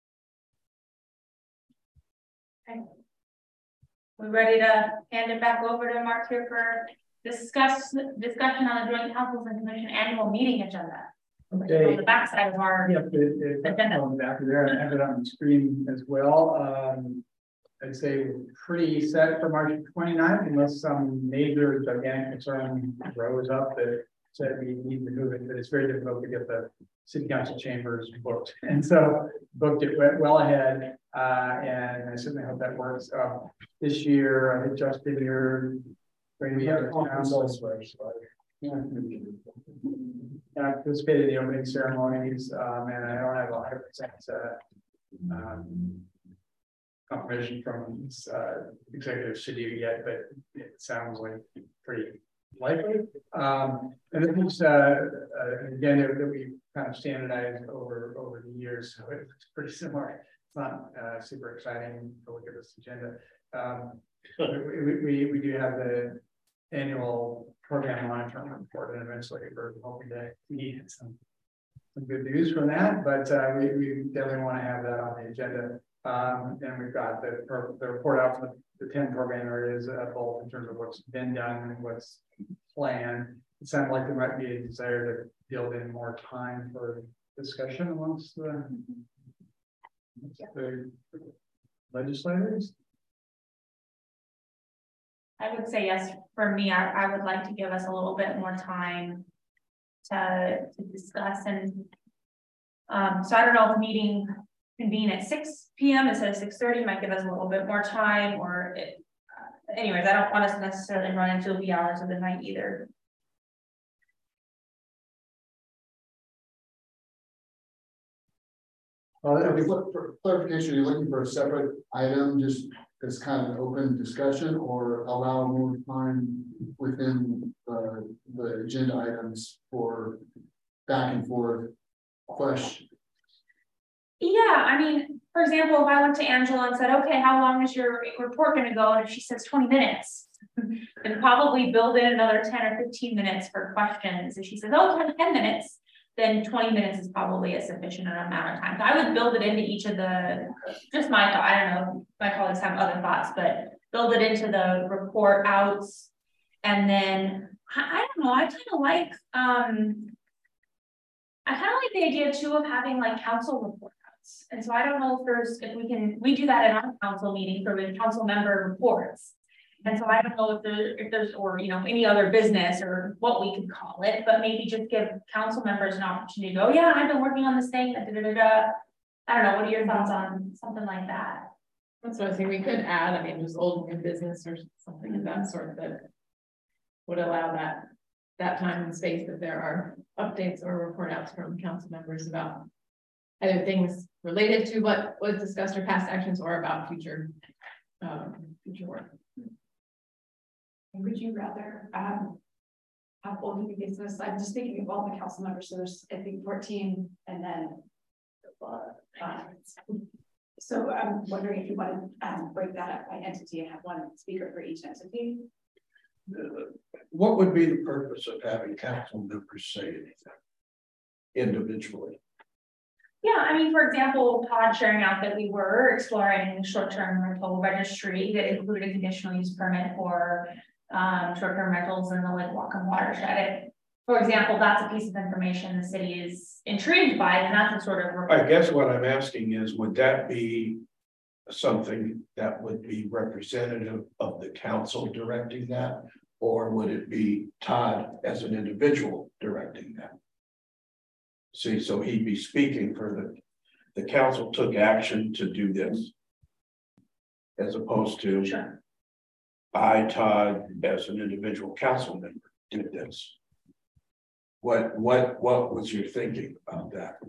Okay. We ready to hand it back over to Mark here for discuss discussion on the joint councils and commission annual meeting agenda. Okay. On the back side of our yep, it, it, agenda. On the back of there, I have it on the screen as well. Um, I'd say we're pretty set for March twenty-ninth, unless some major gigantic concern rose up that said we need to move it, but it's very difficult to get the city council chambers booked. And so booked it well ahead, uh, and I certainly hope that works. Uh, this year, I think Justin, you're going to be out of town. Yeah. I participated in the opening ceremonies, um, and I don't have a hundred percent um, confirmation from uh, executive city yet, but it sounds like pretty likely. Um, and then there's uh, uh, again that we kind of standardized over over the years, so it's pretty similar. It's not uh, super exciting to look at this agenda. Um, we, we we do have the annual program monitoring report, and eventually we're hoping to get some, some good news from that, but uh, we, we definitely want to have that on the agenda. Um, and we've got the, the report out from the, the ten program areas, uh, both in terms of what's been done and what's planned. It sounds like there might be a desire to build in more time for discussion amongst the, the legislators. I would say yes, for me, I, I would like to give us a little bit more time to, to discuss. And um, so I don't know if meeting convene at six P M instead of six thirty might give us a little bit more time, or it, uh, anyways, I don't want us to necessarily run into the hours of the night either. Uh, if we look for clarification, you're looking for a separate item, just as kind of an open discussion, or allow more time within uh, the agenda items for back and forth questions? Yeah, I mean, for example, if I went to Angela and said, okay, how long is your report gonna go? And if she says twenty minutes, and probably build in another ten or fifteen minutes for questions. If she says, oh, ten minutes, then twenty minutes is probably a sufficient amount of time. So I would build it into each of the, just my thought, I don't know, my colleagues have other thoughts, but build it into the report outs. And then, I, I don't know, I kind of like, um, I kind of like the idea too of having like council report outs. And so I don't know if there's, if we can, we do that in our council meeting for the council member reports. And so I don't know if there, if there's, or, you know, any other business or what we could call it, but maybe just give council members an opportunity to go, yeah, I've been working on this thing, da, da, da, da. I don't know, what are your thoughts on something like that? That's what I think we could add, I mean, just old new business or something of that sort that would allow that, that time and space if there are updates or report outs from council members about either things related to what was discussed or past actions or about future, um, future work. Would you rather um, have old new business? I'm just thinking of all the council members. So there's, I think, fourteen, and then uh, so I'm wondering if you want to um, break that up by entity and have one speaker for each entity. Uh, what would be the purpose of having council members say anything individually? Yeah, I mean, for example, Todd sharing out that we were exploring short-term rental registry that included a conditional use permit for um, short-term rentals in the Lake Whatcom watershed. For example, that's a piece of information the city is intrigued by, and that's a sort of. I guess what I'm asking is, would that be something that would be representative of the council directing that, or would it be Todd as an individual directing that? See, so he'd be speaking for the, the council took action to do this, as opposed to, sure. I, Todd, as an individual council member, did this. What, what, what was your thinking about that?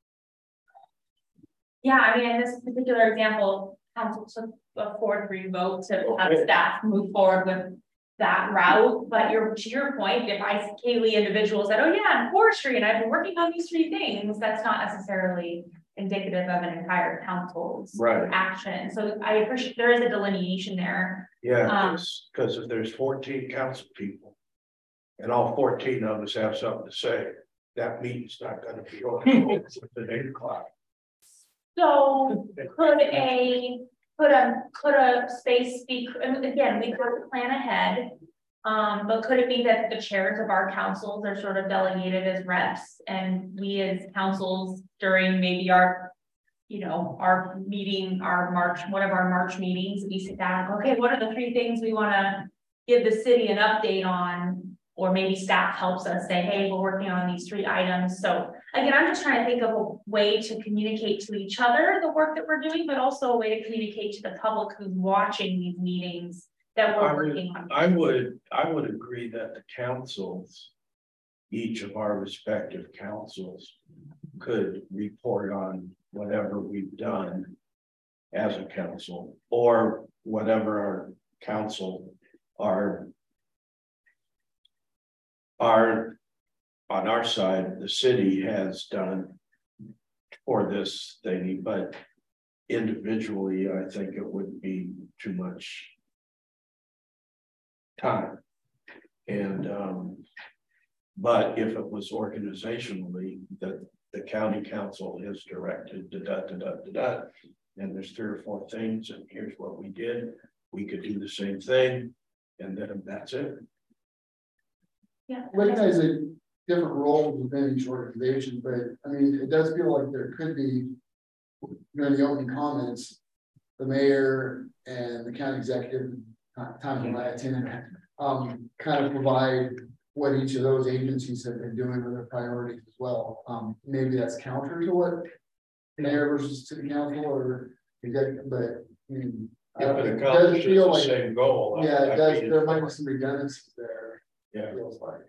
Yeah, I mean, in this particular example, council took a four three vote to have staff move forward with that route. But you're, to your point, if I, Kaylee individual said, oh yeah, I'm forestry and I've been working on these three things, that's not necessarily indicative of an entire council's right. action. So I appreciate there is a delineation there. Yeah, because um, if there's fourteen council people and all fourteen of us have something to say, that meeting's not going to be open at eight o'clock. So could a could a could a space be, and again, we have to plan ahead. Um, but could it be that the chairs of our councils are sort of delegated as reps, and we as councils during maybe our, you know, our meeting, our March, one of our March meetings, we sit down and go, okay, what are the three things we want to give the city an update on? Or maybe staff helps us say, hey, we're working on these three items. So again, I'm just trying to think of a way to communicate to each other the work that we're doing, but also a way to communicate to the public who's watching these meetings that we're I would, working on. I would, I would agree that the councils, each of our respective councils, could report on whatever we've done as a council, or whatever our council, our Our, on our side, the city has done for this thing, but individually, I think it would be too much time. And, um, but if it was organizationally that the county council is directed, da da da da da da, and there's three or four things, and here's what we did, we could do the same thing, and then that's it. Yeah. Recognize a different role within each organization, but I mean, it does feel like there could be, during the opening comments, the mayor and the county executive, time when I attended, um, kind of provide what each of those agencies have been doing with their priorities as well. Um, maybe that's counter to what mayor versus city council or executive, but I mean, Yeah, but it it does feel the like same goal. Yeah, it I does. mean, There might be some redundancies there. Yeah, it feels like.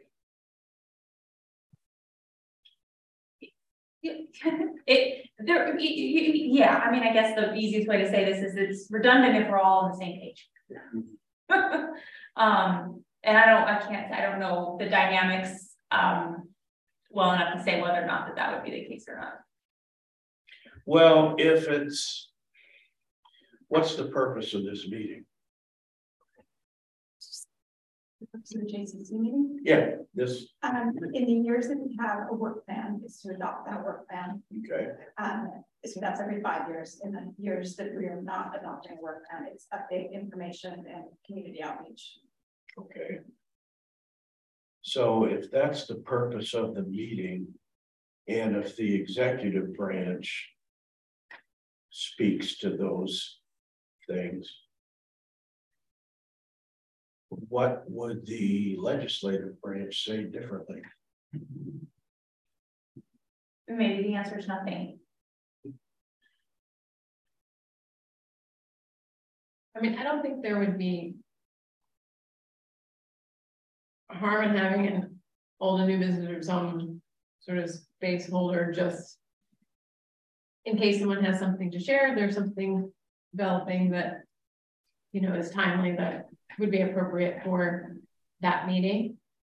It there, yeah. I mean, I guess the easiest way to say this is it's redundant if we're all on the same page. Yeah. um, and I don't, I can't, I don't know the dynamics um well enough to say whether or not that that would be the case or not. Well, if it's, what's the purpose of this meeting? To the J C C meeting? Yeah, this. Um, in the years that we have a work plan, is to adopt that work plan. Okay. Um, so that's every five years. In the years that we are not adopting a work plan, it's update information and community outreach. Okay. So if that's the purpose of the meeting, and if the executive branch speaks to those things, what would the legislative branch say differently? Maybe the answer is nothing. I mean, I don't think there would be harm in having an old and new business or some sort of space holder just in case someone has something to share, there's something developing that, you know, is timely that would be appropriate for that meeting.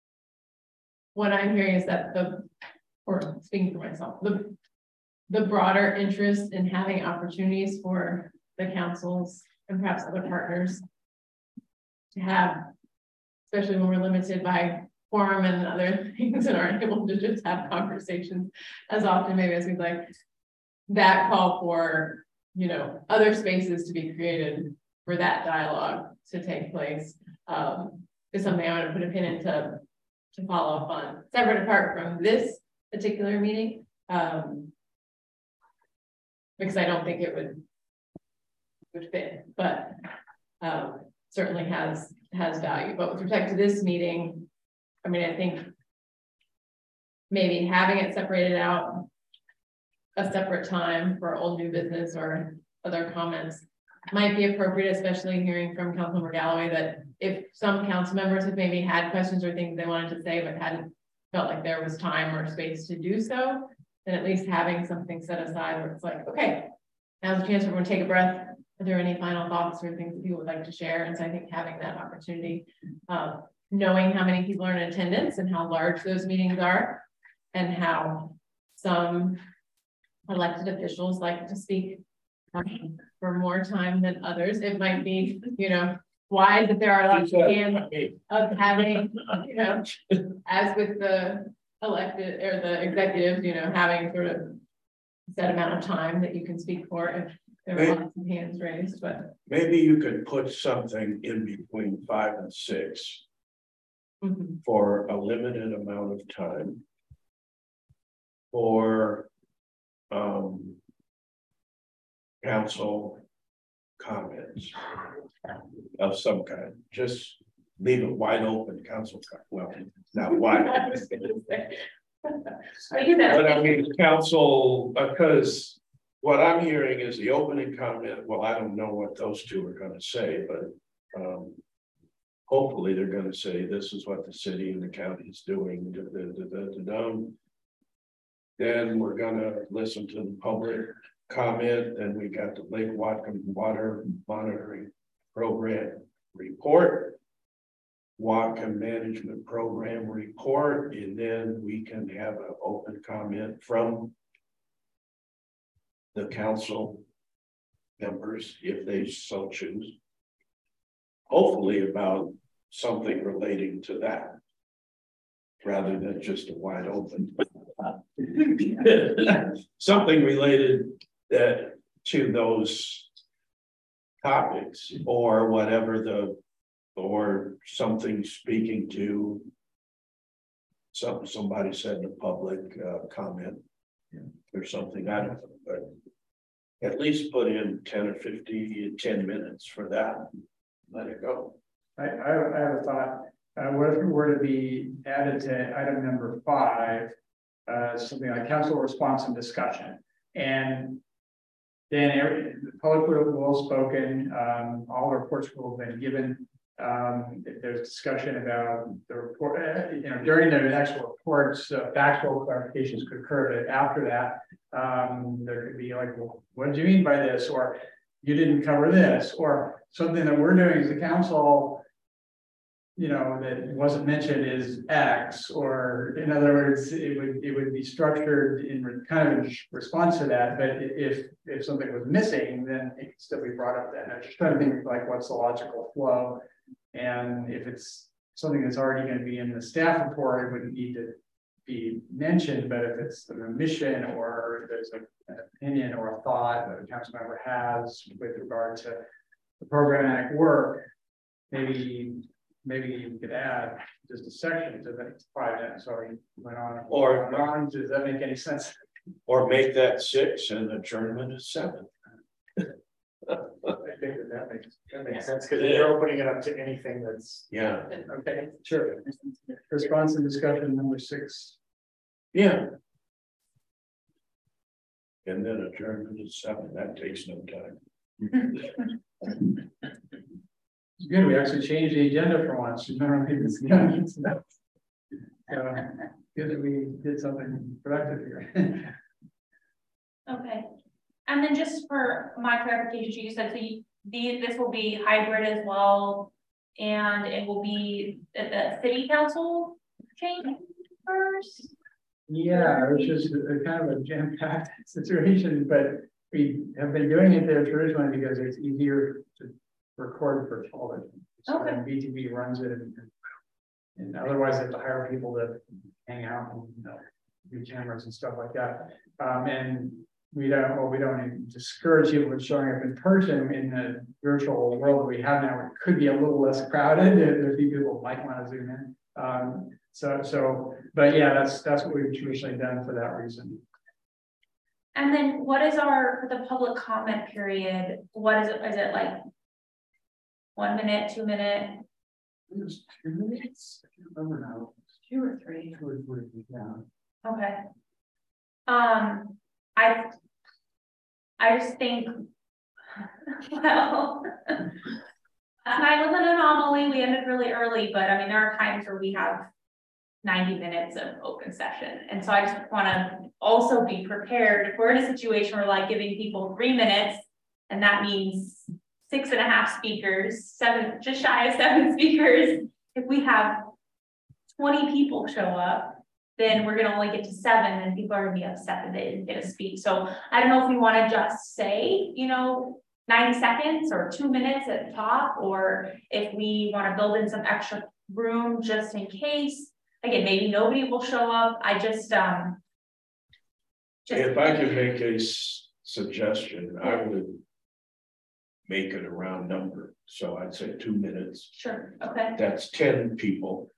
What I'm hearing is that the, or speaking for myself, the, the broader interest in having opportunities for the councils and perhaps other partners to have, especially when we're limited by forum and other things and aren't able to just have conversations as often maybe as we'd like, that call for, you know, other spaces to be created for that dialogue to take place um, is something I want to put a pin in to, to follow up on, separate apart from this particular meeting, um, because I don't think it would would fit, but um, certainly has has value. But with respect to this meeting, I mean, I think maybe having it separated out, a separate time for old new business or other comments might be appropriate, especially hearing from Councilmember Galloway that if some council members have maybe had questions or things they wanted to say but hadn't felt like there was time or space to do so, then at least having something set aside where it's like, okay, now's a chance for everyone to take a breath. Are there any final thoughts or things that people would like to share? And so I think having that opportunity, um, knowing how many people are in attendance and how large those meetings are and how some elected officials like to speak um, for more time than others. It might be, you know, wise if there are lots of hands of having, you know, as with the elected or the executives, you know, having sort of set amount of time that you can speak for if there are lots of hands raised. But maybe you could put something in between five and six mm-hmm. for a limited amount of time for um, council comments of some kind. Just leave it wide open, council. Well, not wide. But I mean, council, because what I'm hearing is the opening comment. Well, I don't know what those two are going to say, but um, hopefully they're going to say this is what the city and the county is doing. Da, da, da, da, da, da. Then we're going to listen to the public comment. Then we got the Lake Whatcom Water Monitoring Program report, Whatcom Management Program report, and then we can have an open comment from the council members if they so choose. Hopefully about something relating to that, rather than just a wide open. Something related that to those topics or whatever the or something speaking to some somebody said in a public uh, comment or something. I don't know, but at least put in ten or fifty, ten minutes for that. Let it go. I, I, I have a thought. Uh, what if it were to be added to item number five, uh, something like council response and discussion, and then every, the public will have well spoken. Um, all reports will have been given. Um, if there's discussion about the report, uh, you know, during the actual reports, uh, factual clarifications could occur. But after that, um, there could be like, well, what do you mean by this? Or you didn't cover this, or something that we're doing as a council you know, that wasn't mentioned is X, or in other words, it would, it would be structured in re- kind of in response to that, but i- if, if something was missing, then it could still be brought up then. I'm just trying to think like what's the logical flow, and if it's something that's already going to be in the staff report, it wouldn't need to be mentioned, but if it's an omission or there's a, an opinion or a thought that a council member has with regard to the programmatic work, maybe maybe you could add just a section to that five minutes. Sorry, went on or on. Does that make any sense? Or make that six and adjournment is seven. I think that that makes, that makes sense because they're opening it up to anything that's. Yeah. Okay, sure. Response and discussion number six. Yeah. And then adjournment is seven. That takes no time. It's good. We actually changed the agenda for once. Normally this is so good that we did something productive here. Okay. And then just for my clarification, you said so you, the, this will be hybrid as well, and it will be at the city council change first. Yeah, which is a kind of a jam-packed situation, but we have been doing it there traditionally because it's easier to record for television. So Okay. B T V runs it, and, and otherwise they have to hire people to hang out and, you know, do cameras and stuff like that. Um, and we don't, well, we don't discourage people from showing up in person. In the virtual world that we have now, it could be a little less crowded. There are few people might want to zoom in. Um, so, so, but yeah, that's that's what we've traditionally done for that reason. And then what is our, for the public comment period, what is it, is it like one minute, two minute? It's two minutes. I can't remember now. Two or three. Two or three, yeah. Okay. Um, I, I just think, well, last night was an anomaly. We ended really early, but I mean, there are times where we have ninety minutes of open session. And so I just want to also be prepared. If we're in a situation where like giving people three minutes, and that means six and a half speakers, seven, just shy of seven speakers. If we have twenty people show up, then we're gonna only get to seven and people are gonna be upset that they didn't get to speak. So I don't know if we wanna just say, you know, ninety seconds or two minutes at the top, or if we wanna build in some extra room just in case. Again, maybe nobody will show up. I just, um. Just If I could make a s- suggestion, I would make it a round number. So I'd say two minutes. Sure, okay. That's ten people.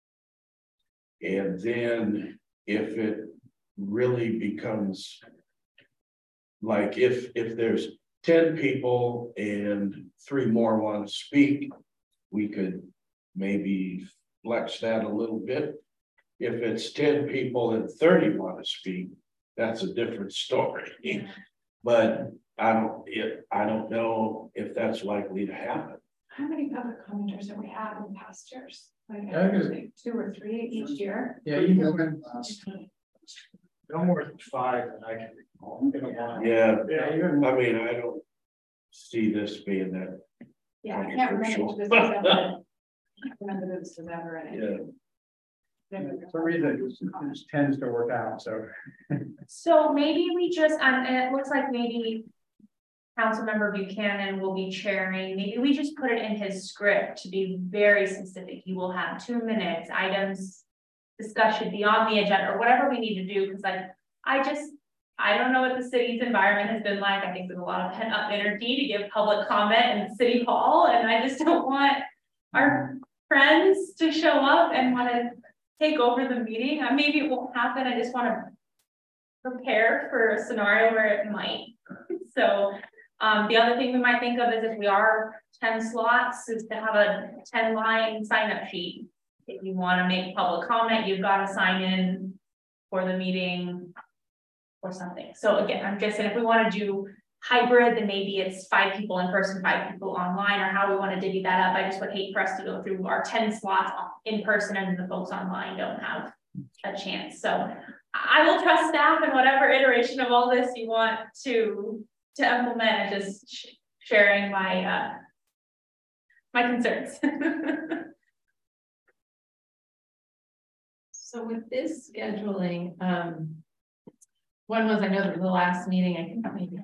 And then if it really becomes like if if there's ten people and three more want to speak, we could maybe flex that a little bit. If it's ten people and thirty want to speak, that's a different story. But I don't it, I don't know if that's likely to happen. How many public commenters have we had in past years? Like, I think it's- like two or three each year? Yeah, you can. No more than five, and I can recall. In a while. Yeah, Yeah, even I mean, I don't see this being that. Yeah, I can't remember if this was ever, I can't remember this was ever in it. Yeah. for some reason it just- it just tends to work out. So So maybe we just, um, and it looks like maybe Councilmember Buchanan will be chairing. Maybe we just put it in his script to be very specific. You will have two minutes, items discussed should be on the agenda, or whatever we need to do. Because I, I just, I don't know what the city's environment has been like. I think there's a lot of pent up energy to give public comment in City Hall, and I just don't want our friends to show up and want to take over the meeting. Uh, maybe it won't happen. I just want to prepare for a scenario where it might. So um, the other thing we might think of is if we are ten slots, is to have a ten line sign up sheet. If you want to make public comment, you've got to sign in for the meeting or something. So again, I'm just saying if we want to do hybrid, then maybe it's five people in person, five people online, or how we want to divvy that up. I just would hate for us to go through our ten slots in person and the folks online don't have a chance. So I will trust staff in whatever iteration of all this you want to to implement, and just sh sharing my uh, my concerns. So with this scheduling, um, one was, I know that the last meeting, I think maybe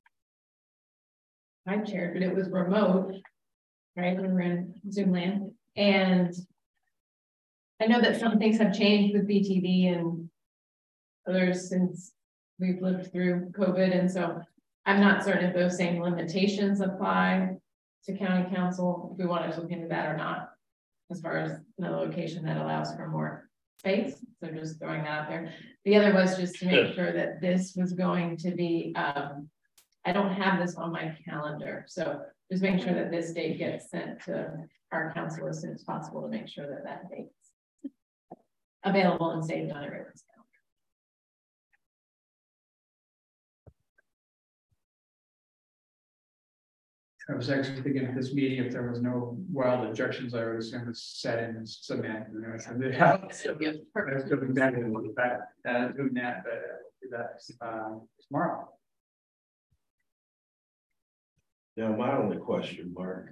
I chaired, but it was remote, right? We were in Zoom land. And I know that some things have changed with B T V and others since we've lived through COVID. And so I'm not certain if those same limitations apply to county council, if we wanted to look into that or not, as far as the location that allows for more space. So just throwing that out there. The other was just to make sure that this was going to be, um, I don't have this on my calendar. So just making sure that this date gets sent to our council as soon as possible to make sure that that date's available and saved on everyone's calendar. I was actually thinking at this meeting, if there was no wild objections, I would assume it's set in cement. You know, so they have, so I was going back and look back at doing that, but I'll do that uh, tomorrow. Now, my only question, Mark,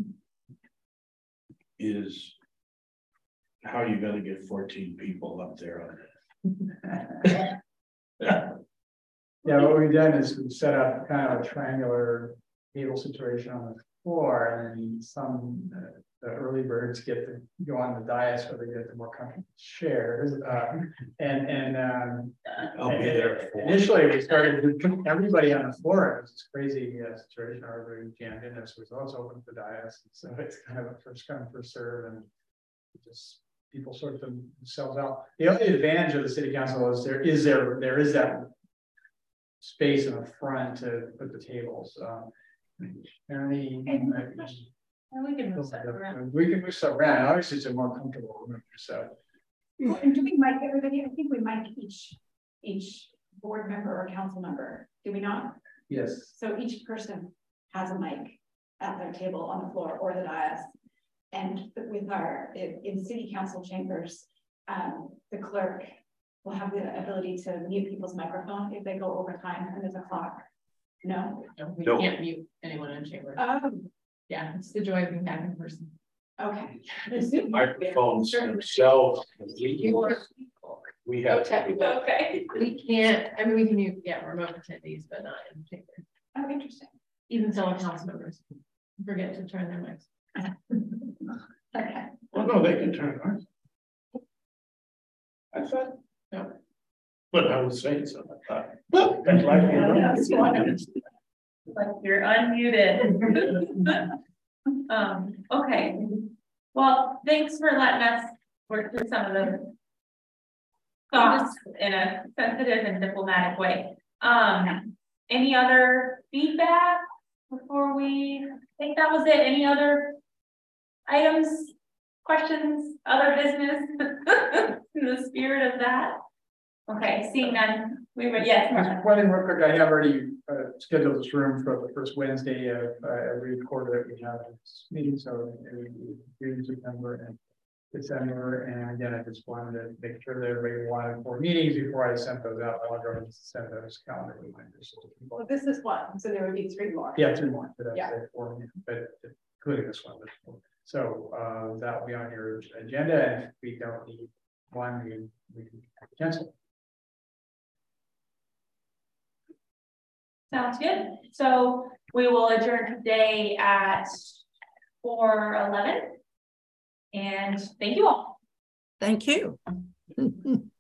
is how are you going to get fourteen people up there on it? Yeah, what we've done is we've set up kind of a triangular table situation on the floor, and some uh, the early birds get to go on the dais where they get the more comfortable chairs. Uh, and and um, I'll be there. Initially, we started with everybody on the floor. It was this crazy uh, situation. Everybody jammed in. So let's open the dais. So it's kind of a first come, first serve, and just people sort themselves out. The only advantage of the city council is there is there there is that space in the front to put the tables. Um, and the, And we can move stuff around. We can move stuff around. Obviously, it's a more comfortable room. So, well, and do we mic everybody? I think we mic each each board member or council member. Do we not? Yes. So each person has a mic at their table on the floor or the dais. And with our in, in city council chambers, um, the clerk will have the ability to mute people's microphone if they go over time and there's a clock. No, no we nope. can't mute anyone in chamber. Oh. Yeah, it's the joy of being back in person. Okay. Microphones themselves. We have. Okay. We can't, I mean, we can mute, yeah, remote attendees, but not in chamber. Oh, interesting. Even fellow council members forget to turn their mics. Okay. Well, no, they can turn it on. I thought. No. But I was saying so. I thought. Well, that's like, like you're unmuted. um, okay. Well, thanks for letting us work through some of the thoughts in a sensitive and diplomatic way. Um, any other feedback before we I think that was it? Any other items, questions, other business in the spirit of that? Okay, seeing none, we were, yes. Just one thing real quick, I have already uh, scheduled this room for the first Wednesday of uh, every quarter that we have this meeting, so in September and December, and again, I just wanted to make sure that everybody wanted more meetings before I sent those out. I'll go and send those calendar reminders. Well, this is one, so there would be three more. Yeah, three more, but that's yeah. it for me, but including this one. So uh, that will be on your agenda, and if we don't need one, we, we can cancel. Sounds good. So we will adjourn today at four eleven. And thank you all. Thank you.